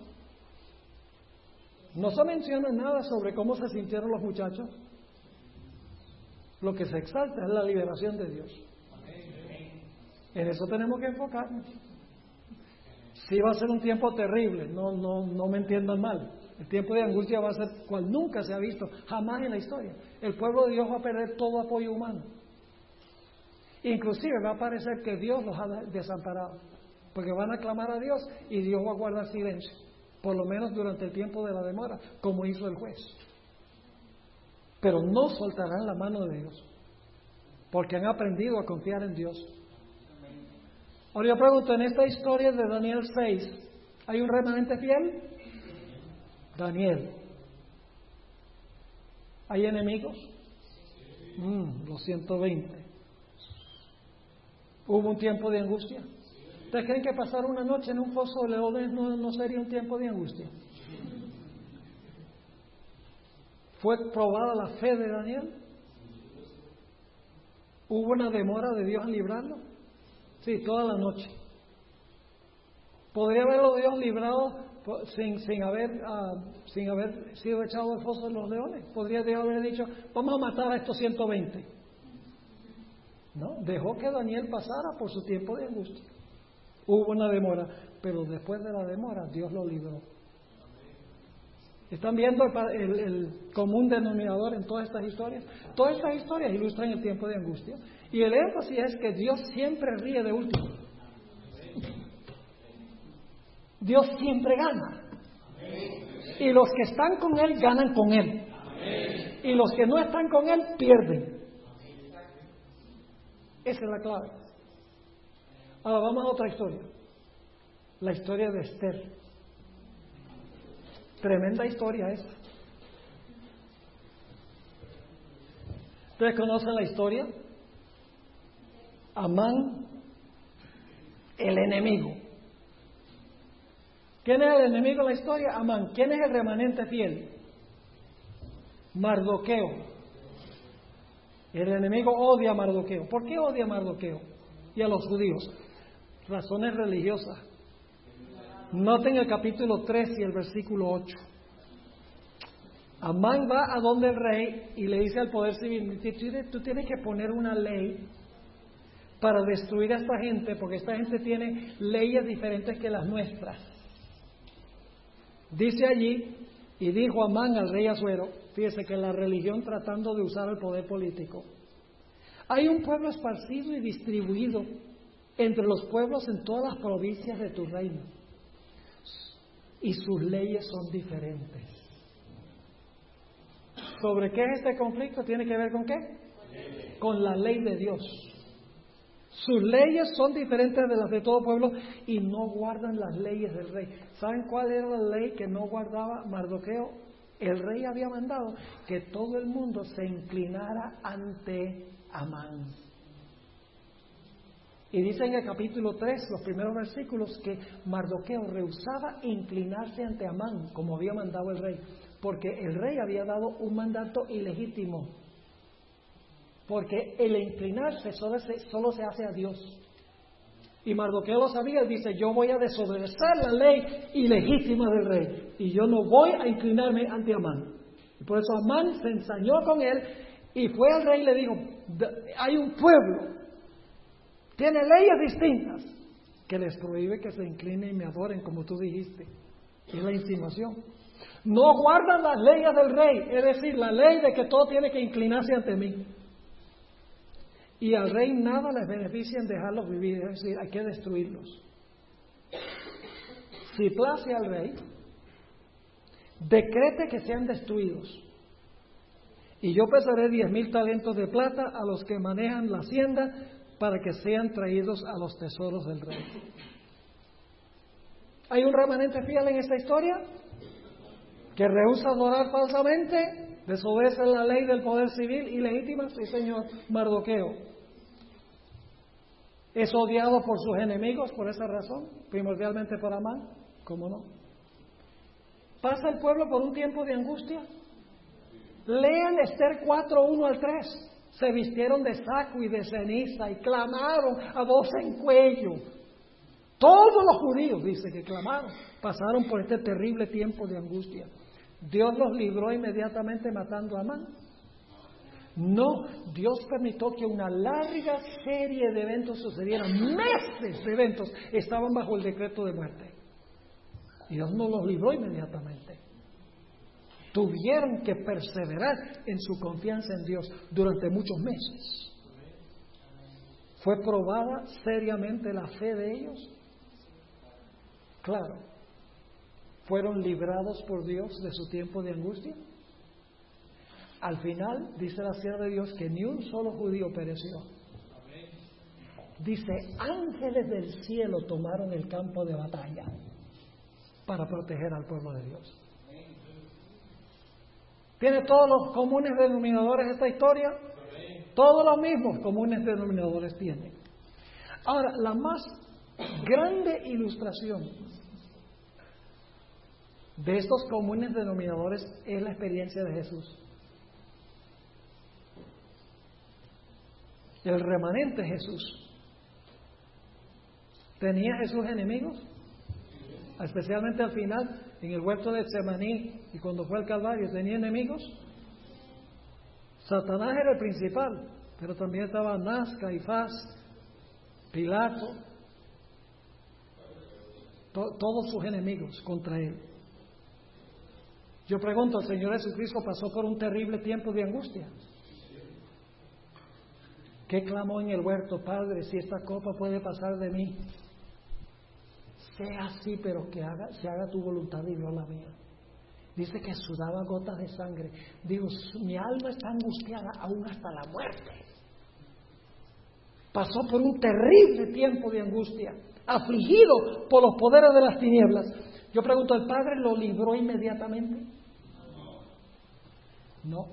No se menciona nada sobre cómo se sintieron los muchachos. Lo que se exalta es la liberación de Dios. En eso tenemos que enfocarnos. Sí va a ser un tiempo terrible, no me entiendan mal. El tiempo de angustia va a ser cual nunca se ha visto, jamás en la historia. El pueblo de Dios va a perder todo apoyo humano. Inclusive va a parecer que Dios los ha desamparado, porque van a clamar a Dios y Dios va a guardar silencio, por lo menos durante el tiempo de la demora, como hizo el juez. Pero no soltarán la mano de Dios, porque han aprendido a confiar en Dios. Ahora yo pregunto, en esta historia de Daniel 6, ¿hay un remanente fiel? Daniel. ¿Hay enemigos? Los 120. ¿Hubo un tiempo de angustia? ¿Ustedes creen que pasar una noche en un foso de leones no sería un tiempo de angustia? ¿Fue probada la fe de Daniel? ¿Hubo una demora de Dios en librarlo? Sí, toda la noche. ¿Podría haberlo Dios librado sin haber sido echado al foso de los leones? ¿Podría Dios haber dicho, vamos a matar a estos 120? No, dejó que Daniel pasara por su tiempo de angustia. Hubo una demora, pero después de la demora Dios lo libró. ¿Están viendo el común denominador en todas estas historias? Todas estas historias ilustran el tiempo de angustia. Y el énfasis es que Dios siempre ríe de último. Dios siempre gana. Y los que están con Él ganan con Él. Y los que no están con Él pierden. Esa es la clave. Ahora vamos a otra historia. La historia de Esther. Tremenda historia esta. ¿Ustedes conocen la historia? Amán, el enemigo. ¿Quién es el enemigo de la historia? Amán. ¿Quién es el remanente fiel? Mardoqueo. El enemigo odia a Mardoqueo. ¿Por qué odia a Mardoqueo y a los judíos? Razones religiosas. Noten el capítulo 3 y el versículo 8. Amán va a donde el rey y le dice al poder civil, tú tienes que poner una ley para destruir a esta gente, porque esta gente tiene leyes diferentes que las nuestras. Dice allí, y dijo Amán al rey Asuero, fíjese que la religión tratando de usar el poder político. Hay un pueblo esparcido y distribuido entre los pueblos en todas las provincias de tu reino, y sus leyes son diferentes. ¿Sobre qué es este conflicto? ¿Tiene que ver con qué? Con la ley de Dios. Sus leyes son diferentes de las de todo pueblo y no guardan las leyes del rey. ¿Saben cuál era la ley que no guardaba Mardoqueo? El rey había mandado que todo el mundo se inclinara ante Amán. Y dice en el capítulo 3, los primeros versículos, que Mardoqueo rehusaba inclinarse ante Amán, como había mandado el rey, porque el rey había dado un mandato ilegítimo. Porque el inclinarse solo se hace a Dios. Y Mardoqueo lo sabía, dice, yo voy a desobedecer la ley ilegítima del rey, y yo no voy a inclinarme ante Amán. Y por eso Amán se ensañó con él, y fue al rey y le dijo, hay un pueblo, tiene leyes distintas, que les prohíbe que se inclinen y me adoren, como tú dijiste. Y es la insinuación. No guardan las leyes del rey, es decir, la ley de que todo tiene que inclinarse ante mí. Y al rey nada les beneficia en dejarlos vivir, es decir, hay que destruirlos. Si place al rey, decrete que sean destruidos. Y yo pesaré 10,000 talentos de plata a los que manejan la hacienda para que sean traídos a los tesoros del rey. ¿Hay un remanente fiel en esta historia? Que rehúsa adorar falsamente, desobedece la ley del poder civil ilegítima. Sí, señor. Mardoqueo es odiado por sus enemigos por esa razón, primordialmente por Amán. ¿Cómo no? ¿Pasa el pueblo por un tiempo de angustia? Lean Esther 4, 1 al 3. Se vistieron de saco y de ceniza y clamaron a voz en cuello. Todos los judíos, dice, que clamaron, pasaron por este terrible tiempo de angustia. ¿Dios los libró inmediatamente matando a Amán? No, Dios permitió que una larga serie de eventos sucedieran, meses de eventos estaban bajo el decreto de muerte. Y Dios no los libró inmediatamente. Tuvieron que perseverar en su confianza en Dios durante muchos meses. ¿Fue probada seriamente la fe de ellos? Claro. ¿Fueron librados por Dios de su tiempo de angustia? Al final, dice la sierva de Dios, que ni un solo judío pereció. Dice, ángeles del cielo tomaron el campo de batalla para proteger al pueblo de Dios. ¿Tiene todos los comunes denominadores esta historia? Todos los mismos comunes denominadores tiene. Ahora, la más grande ilustración de estos comunes denominadores es la experiencia de Jesús. El remanente Jesús. ¿Tenía Jesús enemigos? Especialmente al final, en el huerto de Getsemaní y cuando fue al Calvario, ¿tenía enemigos? Satanás era el principal, pero también estaba Anás, Caifás, Pilato, todos sus enemigos contra él. Yo pregunto, ¿el Señor Jesucristo pasó por un terrible tiempo de angustia? ¿Qué clamó en el huerto? Padre, si esta copa puede pasar de mí, sea así, pero que se haga tu voluntad y no la mía. Dice que sudaba gotas de sangre. Digo, mi alma está angustiada aún hasta la muerte. Pasó por un terrible tiempo de angustia, afligido por los poderes de las tinieblas. Yo pregunto, ¿el Padre lo libró inmediatamente? No.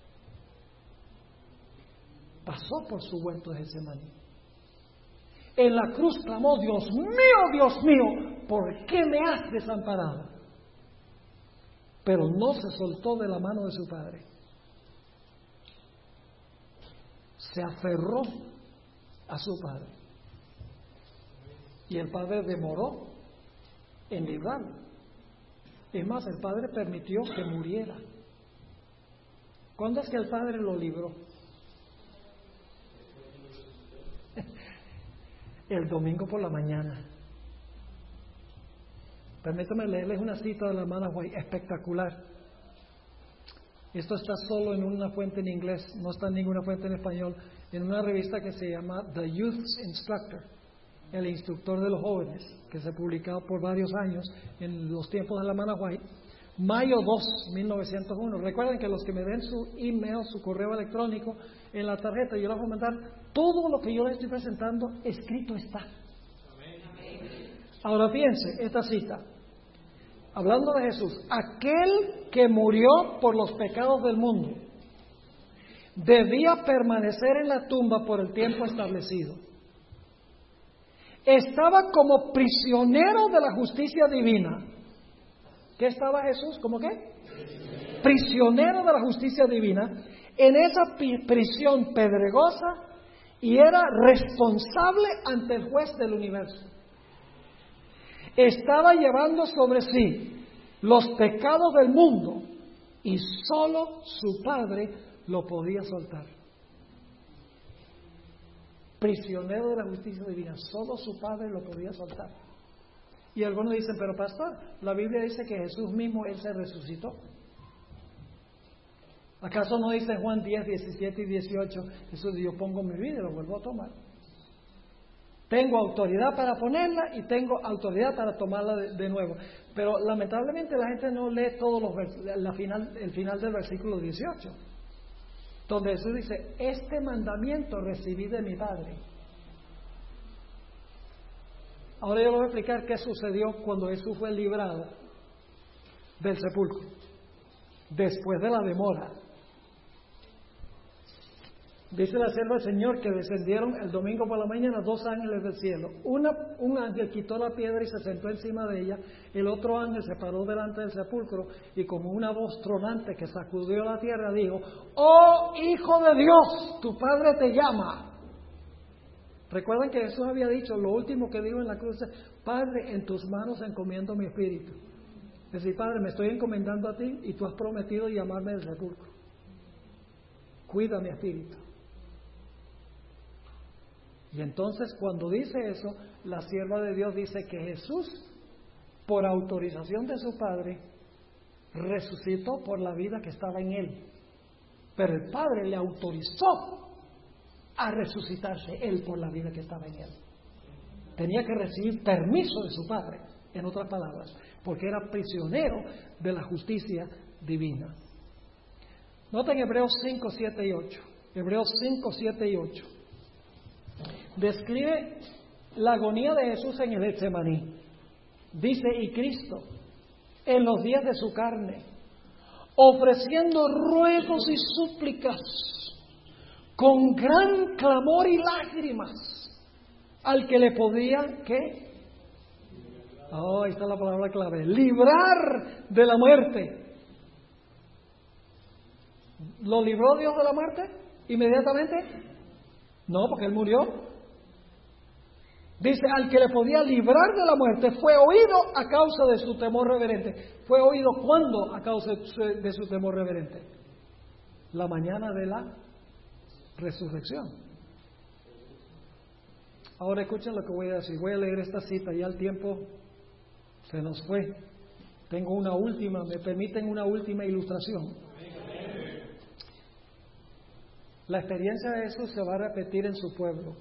Pasó por su huerto de Getsemaní. En la cruz clamó, Dios mío, ¿por qué me has desamparado? Pero no se soltó de la mano de su Padre. Se aferró a su Padre. Y el Padre demoró en librarlo. Es más, el Padre permitió que muriera. ¿Cuándo es que el Padre lo libró? El domingo por la mañana. Permítame leerles una cita de la hermana White, espectacular. Esto está solo en una fuente en inglés, no está en ninguna fuente en español, en una revista que se llama The Youth's Instructor, el instructor de los jóvenes, que se publicaba por varios años en los tiempos de la hermana White. Mayo 2, 1901. Recuerden que los que me den su email, su correo electrónico en la tarjeta, yo les voy a mandar todo lo que yo les estoy presentando, escrito está. Ahora fíjense, esta cita, hablando de Jesús: aquel que murió por los pecados del mundo debía permanecer en la tumba por el tiempo establecido. Estaba como prisionero de la justicia divina. ¿Qué estaba Jesús? ¿Cómo qué? Prisionero de la justicia divina en esa prisión pedregosa, y era responsable ante el juez del universo. Estaba llevando sobre sí los pecados del mundo y solo su Padre lo podía soltar. Prisionero de la justicia divina, solo su Padre lo podía soltar. Y algunos dicen: pero pastor, la Biblia dice que Jesús mismo, Él se resucitó. ¿Acaso no dice Juan 10, 17 y 18, Jesús dijo: yo pongo mi vida y lo vuelvo a tomar? Tengo autoridad para ponerla y tengo autoridad para tomarla de nuevo. Pero lamentablemente la gente no lee todos los el final del versículo 18, donde Jesús dice: este mandamiento recibí de mi Padre. Ahora yo les voy a explicar qué sucedió cuando Jesús fue librado del sepulcro, después de la demora. Dice la sierva del Señor que descendieron el domingo por la mañana 2 ángeles del cielo. Un ángel quitó la piedra y se sentó encima de ella. El otro ángel se paró delante del sepulcro y como una voz tronante que sacudió la tierra dijo: ¡Oh Hijo de Dios, tu Padre te llama! Recuerdan que Jesús había dicho, lo último que dijo en la cruz: Padre, en tus manos encomiendo mi espíritu. Es decir, Padre, me estoy encomendando a ti y tú has prometido llamarme del sepulcro. Cuida mi espíritu. Y entonces cuando dice eso, la sierva de Dios dice que Jesús, por autorización de su Padre, resucitó por la vida que estaba en Él. Pero el Padre le autorizó a resucitarse Él por la vida que estaba en Él. Tenía que recibir permiso de su Padre, en otras palabras, porque era prisionero de la justicia divina. Noten Hebreos 5, 7 y 8. Hebreos 5, 7 y 8. Describe la agonía de Jesús en el Getsemaní. Dice: y Cristo, en los días de su carne, ofreciendo ruegos y súplicas con gran clamor y lágrimas al que le podía, ¿qué? Oh, ahí está la palabra clave: librar de la muerte. ¿Lo libró Dios de la muerte inmediatamente? No, porque Él murió. Dice: al que le podía librar de la muerte, fue oído a causa de su temor reverente. ¿Fue oído cuándo a causa de su temor reverente? La mañana de la resurrección. Ahora escuchen lo que voy a decir. Voy a leer esta cita, ya el tiempo se nos fue. Tengo una última, me permiten una última ilustración. La experiencia de Jesús se va a repetir en su pueblo.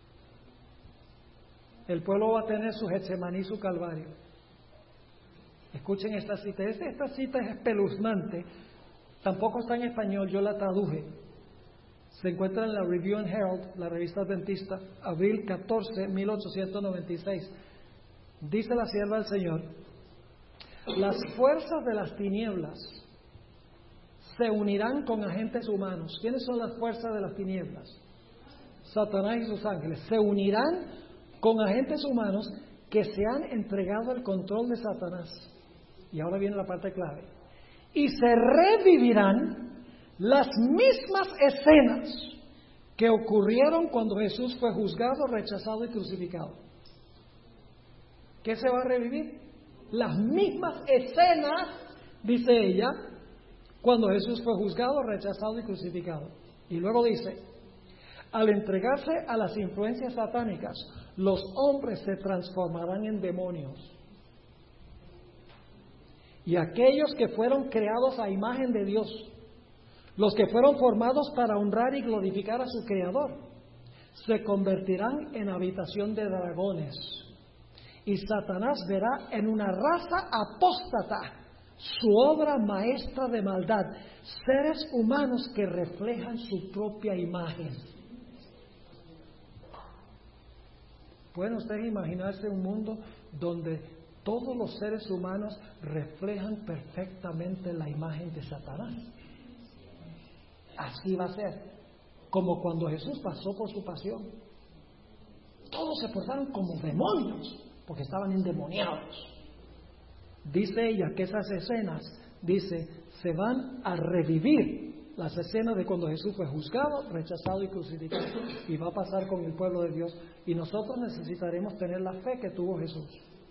El pueblo va a tener su Getsemaní, su Calvario. Escuchen esta cita. Esta cita es espeluznante. Tampoco está en español, yo la traduje. Se encuentra en la Review and Herald, la revista adventista, abril 14, 1896. Dice la sierva del Señor: las fuerzas de las tinieblas se unirán con agentes humanos. ¿Quiénes son las fuerzas de las tinieblas? Satanás y sus ángeles. Se unirán con agentes humanos que se han entregado al control de Satanás. Y ahora viene la parte clave. Y se revivirán las mismas escenas que ocurrieron cuando Jesús fue juzgado, rechazado y crucificado. ¿Qué se va a revivir? Las mismas escenas, dice ella, cuando Jesús fue juzgado, rechazado y crucificado. Y luego dice: al entregarse a las influencias satánicas, los hombres se transformarán en demonios. Y aquellos que fueron creados a imagen de Dios, los que fueron formados para honrar y glorificar a su Creador, se convertirán en habitación de dragones. Y Satanás verá en una raza apóstata su obra maestra de maldad, seres humanos que reflejan su propia imagen. ¿Pueden ustedes imaginarse un mundo donde todos los seres humanos reflejan perfectamente la imagen de Satanás? Así va a ser, como cuando Jesús pasó por su pasión. Todos se portaron como demonios, porque estaban endemoniados. Dice ella que esas escenas, dice, se van a revivir las escenas de cuando Jesús fue juzgado, rechazado y crucificado, y va a pasar con el pueblo de Dios. Y nosotros necesitaremos tener la fe que tuvo Jesús.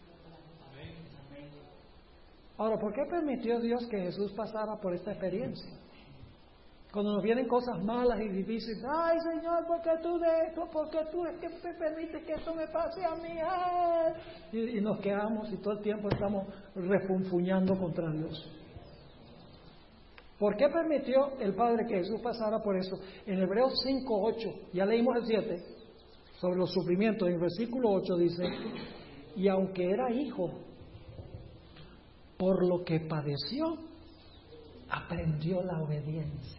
Ahora, ¿por qué permitió Dios que Jesús pasara por esta experiencia? Cuando nos vienen cosas malas y difíciles, ay Señor, ¿por qué tú de esto? ¿Por qué tú es que me permites que esto me pase a mí? Y nos quedamos y todo el tiempo estamos refunfuñando contra Dios. ¿Por qué permitió el Padre que Jesús pasara por eso? En Hebreos 5:8, ya leímos el 7, sobre los sufrimientos. En el versículo 8 dice, y aunque era hijo, por lo que padeció, aprendió la obediencia.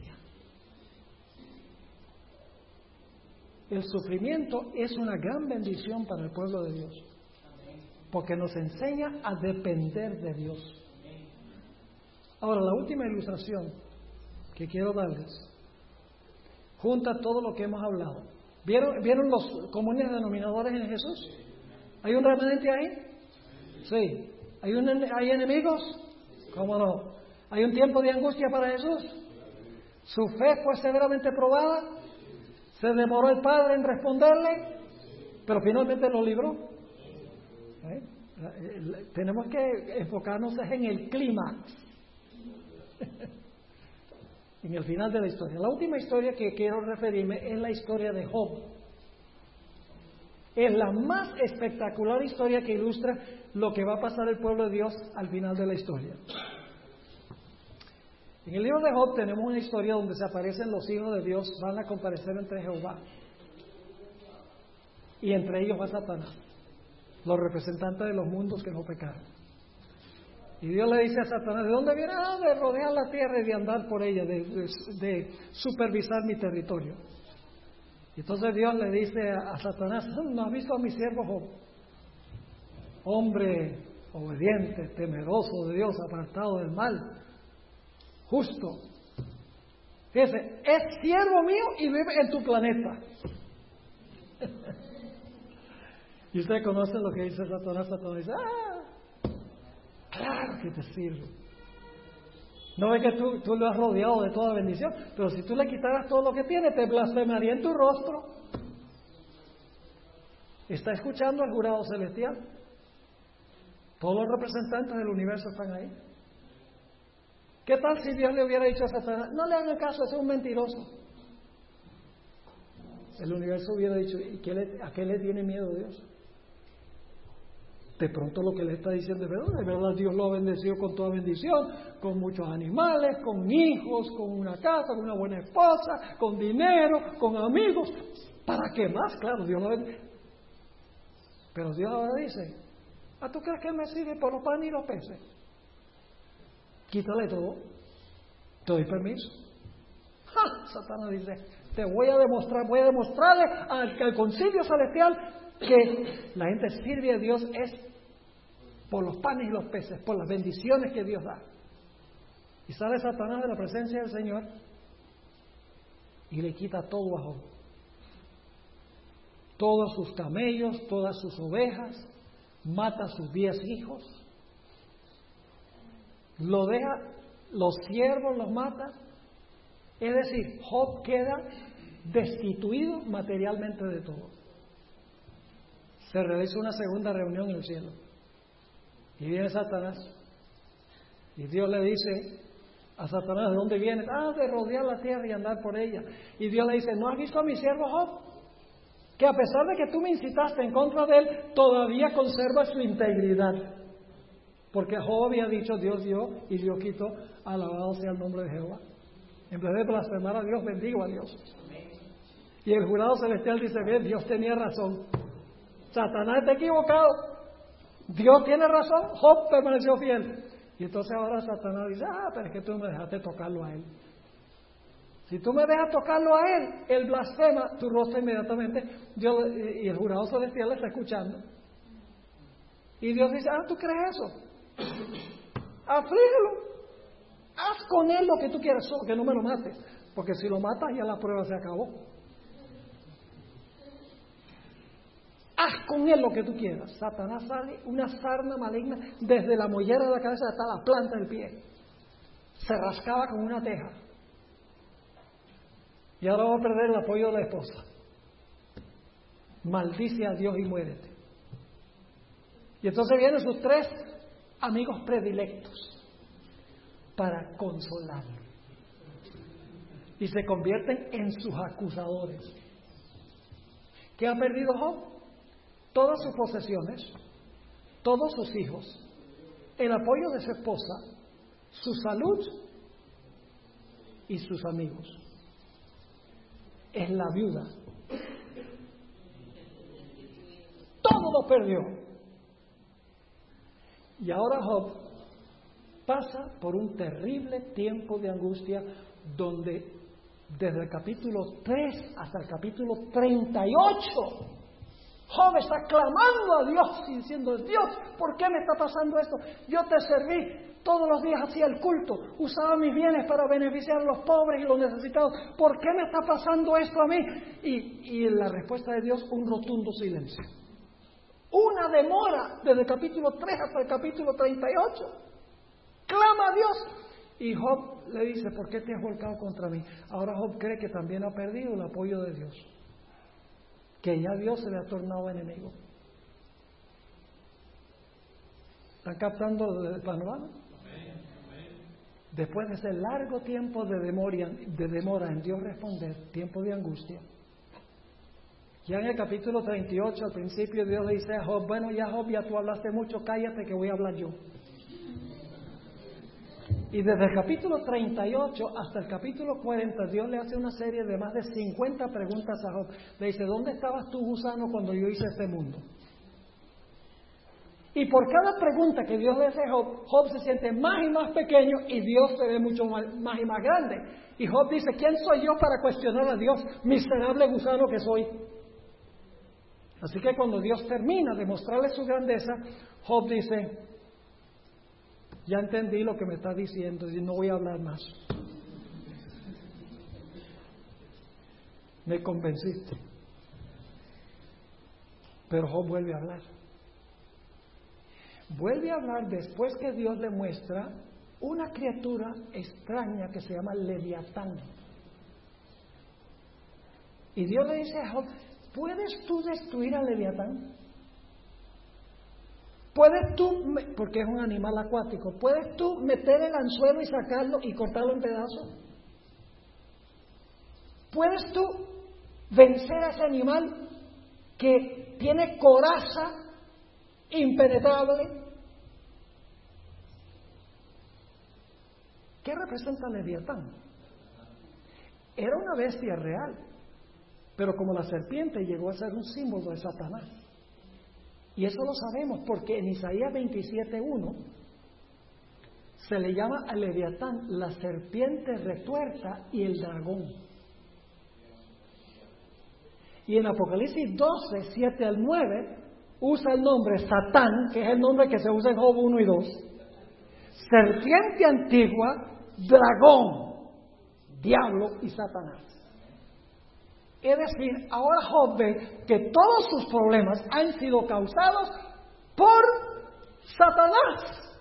El sufrimiento es una gran bendición para el pueblo de Dios, porque nos enseña a depender de Dios. Ahora, la última ilustración que quiero darles junta todo lo que hemos hablado. ¿Vieron los comunes denominadores en Jesús? ¿Hay un remanente ahí? Sí. ¿Hay enemigos? ¿Cómo no? ¿Hay un tiempo de angustia para Jesús? ¿Su fe fue severamente probada? ¿Se demoró el Padre en responderle? Pero finalmente lo libró. Tenemos que enfocarnos en el clímax, en el final de la historia. La última historia que quiero referirme es la historia de Job. Es la más espectacular historia que ilustra lo que va a pasar el pueblo de Dios al final de la historia. En el libro de Job tenemos una historia donde se aparecen los hijos de Dios, van a comparecer entre Jehová. Y entre ellos va Satanás, los representantes de los mundos que no pecaron. Y Dios le dice a Satanás, ¿de dónde viene? De rodear la tierra y de andar por ella, de supervisar mi territorio. Y entonces Dios le dice a Satanás, ¿no has visto a mi siervo Job? Hombre obediente, temeroso de Dios, apartado del mal, justo. Fíjese, es siervo mío y vive en tu planeta. Y usted conoce lo que dice Satanás. Satanás dice, claro que te sirve. No ve que tú lo has rodeado de toda bendición, pero si tú le quitaras todo lo que tiene, te blasfemaría en tu rostro. ¿Está escuchando al jurado celestial? Todos los representantes del universo están ahí. ¿Qué tal si Dios le hubiera dicho a Satanás, no le hagan caso, ese es un mentiroso? El universo hubiera dicho, ¿y a qué le tiene miedo Dios? De pronto lo que le está diciendo es verdad. De verdad Dios lo ha bendecido con toda bendición, con muchos animales, con hijos, con una casa, con una buena esposa, con dinero, con amigos. ¿Para qué más? Claro, Dios lo bendice. Pero Dios ahora dice, ¿tú crees que Él me sirve por los panes y los peces? Quítale todo, te doy permiso. Satanás dice, voy a demostrarle al concilio celestial que la gente sirve a Dios es por los panes y los peces, por las bendiciones que Dios da. Y sale Satanás de la presencia del Señor y le quita todo a Job. Todos sus camellos, todas sus ovejas, mata a sus 10 hijos, lo deja, los siervos los mata. Es decir, Job queda destituido materialmente de todo. Se realiza una segunda reunión en el cielo. Y viene Satanás. Y Dios le dice a Satanás, ¿de dónde vienes? De rodear la tierra y andar por ella. Y Dios le dice, ¿no has visto a mi siervo Job? Que a pesar de que tú me incitaste en contra de él, todavía conserva su integridad. Porque Job había dicho, Dios dio y Dios quitó, alabado sea el nombre de Jehová. En vez de blasfemar a Dios, bendigo a Dios. Y el jurado celestial dice, bien, Dios tenía razón. Satanás está equivocado. Dios tiene razón, Job permaneció fiel. Y entonces ahora Satanás dice, pero es que tú me dejaste tocarlo a él. Si tú me dejas tocarlo a él blasfema, tu rostro inmediatamente, y el jurado celestial le está escuchando. Y Dios dice, ¿tú crees eso? Aflígelo. Haz con él lo que tú quieras, solo que no me lo mates. Porque si lo matas ya la prueba se acabó. Haz con él lo que tú quieras. Satanás sale una sarna maligna desde la mollera de la cabeza hasta la planta del pie. Se rascaba con una teja. Y ahora va a perder el apoyo de la esposa. Maldice a Dios y muérete. Y entonces vienen sus 3 amigos predilectos para consolarlo. Y se convierten en sus acusadores. ¿Qué ha perdido Job? Todas sus posesiones, todos sus hijos, el apoyo de su esposa, su salud y sus amigos. Es la viuda. Todo lo perdió. Y ahora Job pasa por un terrible tiempo de angustia donde desde el capítulo 3 hasta el capítulo 38 Job está clamando a Dios y diciendo, Dios, ¿por qué me está pasando esto? Yo te serví, todos los días hacía el culto, usaba mis bienes para beneficiar a los pobres y los necesitados. ¿Por qué me está pasando esto a mí? Y la respuesta de Dios, un rotundo silencio. Una demora desde el capítulo 3 hasta el capítulo 38. Clama a Dios. Y Job le dice, ¿por qué te has volcado contra mí? Ahora Job cree que también ha perdido el apoyo de Dios. Que ya Dios se le ha tornado enemigo. ¿Están captando el panorama? Después de ese largo tiempo de demora en Dios responder, tiempo de angustia, ya en el capítulo 38, al principio Dios le dice a Job, bueno, ya Job, ya tú hablaste mucho, cállate que voy a hablar yo. Y desde el capítulo 38 hasta el capítulo 40, Dios le hace una serie de más de 50 preguntas a Job. Le dice, ¿dónde estabas tú, gusano, cuando yo hice este mundo? Y por cada pregunta que Dios le hace a Job, Job se siente más y más pequeño y Dios se ve mucho más y más grande. Y Job dice, ¿quién soy yo para cuestionar a Dios, miserable gusano que soy? Así que cuando Dios termina de mostrarle su grandeza, Job dice, ya entendí lo que me está diciendo y no voy a hablar más. Me convenciste. Pero Job vuelve a hablar. Vuelve a hablar después que Dios le muestra una criatura extraña que se llama Leviatán. Y Dios le dice a Job, ¿puedes tú destruir a Leviatán? ¿Puedes tú, porque es un animal acuático, puedes tú meter el anzuelo y sacarlo y cortarlo en pedazos? ¿Puedes tú vencer a ese animal que tiene coraza impenetrable? ¿Qué representa Leviatán? Era una bestia real, pero como la serpiente llegó a ser un símbolo de Satanás. Y eso lo sabemos porque en Isaías 27:1 se le llama a Leviatán la serpiente retuerta y el dragón. Y en Apocalipsis 12:7-9 usa el nombre Satán, que es el nombre que se usa en Job 1 y 2. Serpiente antigua, dragón, diablo y Satanás. Es decir, ahora Job ve que todos sus problemas han sido causados por Satanás,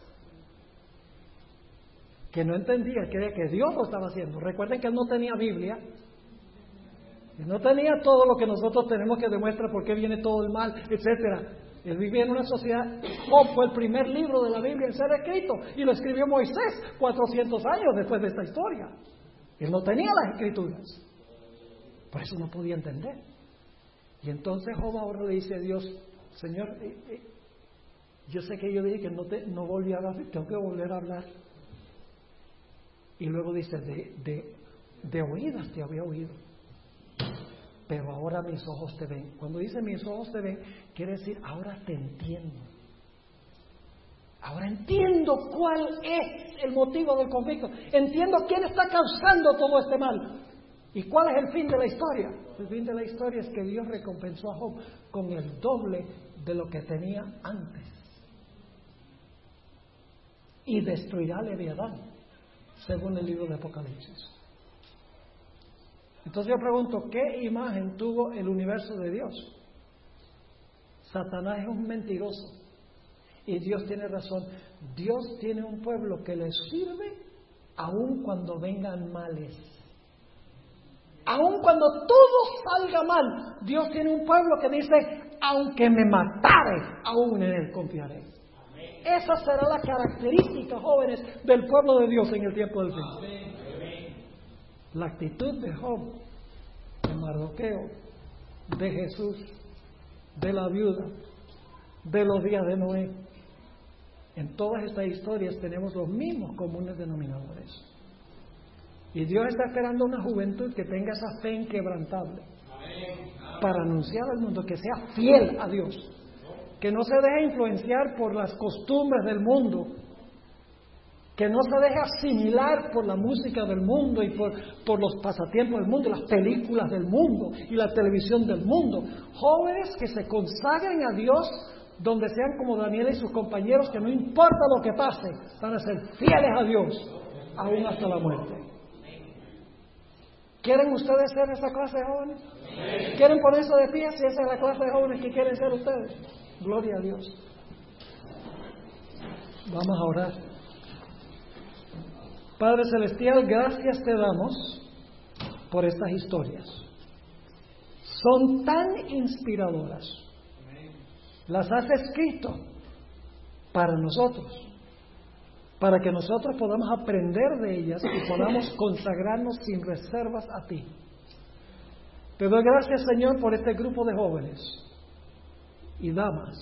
que no entendía, creía que Dios lo estaba haciendo. Recuerden que él no tenía Biblia, él no tenía todo lo que nosotros tenemos que demuestra por qué viene todo el mal, etcétera. Él vivía en una sociedad. Job fue el primer libro de la Biblia en ser escrito y lo escribió Moisés 400 años después de esta historia. Él no tenía las escrituras. Por eso no podía entender. Y entonces Job ahora le dice a Dios, Señor, yo sé que yo dije que no volví a hablar, tengo que volver a hablar. Y luego dice, de oídas te había oído, pero ahora mis ojos te ven. Cuando dice mis ojos te ven, quiere decir ahora te entiendo. Ahora entiendo cuál es el motivo del conflicto. Entiendo quién está causando todo este mal. ¿Y cuál es el fin de la historia? El fin de la historia es que Dios recompensó a Job con el doble de lo que tenía antes. Y destruirá a Leviatán, según el libro de Apocalipsis. Entonces yo pregunto, ¿qué imagen tuvo el universo de Dios? Satanás es un mentiroso. Y Dios tiene razón. Dios tiene un pueblo que le sirve aun cuando vengan males. Aun cuando todo salga mal, Dios tiene un pueblo que dice, aunque me matare, aún en él confiaré. Esa será la característica, jóvenes, del pueblo de Dios en el tiempo del fin. La actitud de Job, de Mardoqueo, de Jesús, de la viuda, de los días de Noé. En todas estas historias tenemos los mismos comunes denominadores. Y Dios está esperando una juventud que tenga esa fe inquebrantable para anunciar al mundo, que sea fiel a Dios, que no se deje influenciar por las costumbres del mundo, que no se deje asimilar por la música del mundo y por los pasatiempos del mundo, las películas del mundo y la televisión del mundo. Jóvenes que se consagren a Dios, donde sean como Daniel y sus compañeros, que no importa lo que pase, van a ser fieles a Dios, aún hasta la muerte. ¿Quieren ustedes ser esa clase de jóvenes? ¿Quieren ponerse de pie si esa es la clase de jóvenes que quieren ser ustedes? Gloria a Dios. Vamos a orar. Padre Celestial, gracias te damos por estas historias. Son tan inspiradoras. Las has escrito para nosotros, para que nosotros podamos aprender de ellas y podamos consagrarnos sin reservas a ti. Te doy gracias, Señor, por este grupo de jóvenes y damas.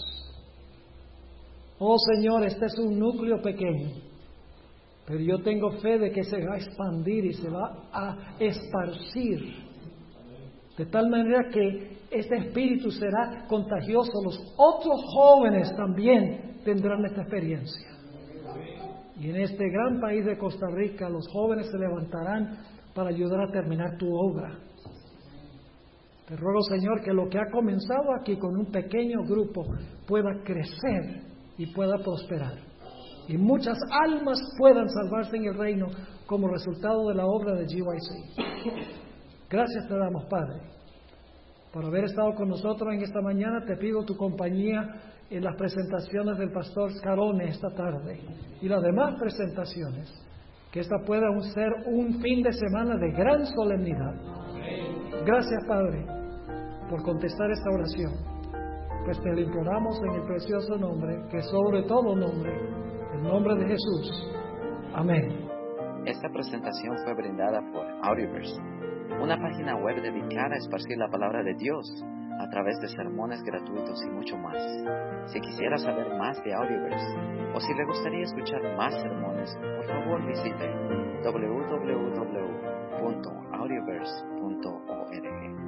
Oh Señor, este es un núcleo pequeño, pero yo tengo fe de que se va a expandir y se va a esparcir, de tal manera que este espíritu será contagioso. Los otros jóvenes también tendrán esta experiencia. Y en este gran país de Costa Rica, los jóvenes se levantarán para ayudar a terminar tu obra. Te ruego, Señor, que lo que ha comenzado aquí con un pequeño grupo pueda crecer y pueda prosperar. Y muchas almas puedan salvarse en el reino como resultado de la obra de GYC. Gracias te damos, Padre, por haber estado con nosotros en esta mañana. Te pido tu compañía en las presentaciones del pastor Scarone esta tarde y las demás presentaciones, que esta pueda ser un fin de semana de gran solemnidad. Gracias, Padre, por contestar esta oración, pues te lo imploramos en el precioso nombre, que sobre todo nombre, el nombre de Jesús. Amén. Esta presentación fue brindada por Audioverse, una página web dedicada a esparcir la palabra de Dios a través de sermones gratuitos y mucho más. Si quisiera saber más de Audioverse o si le gustaría escuchar más sermones, por favor visite www.audioverse.org.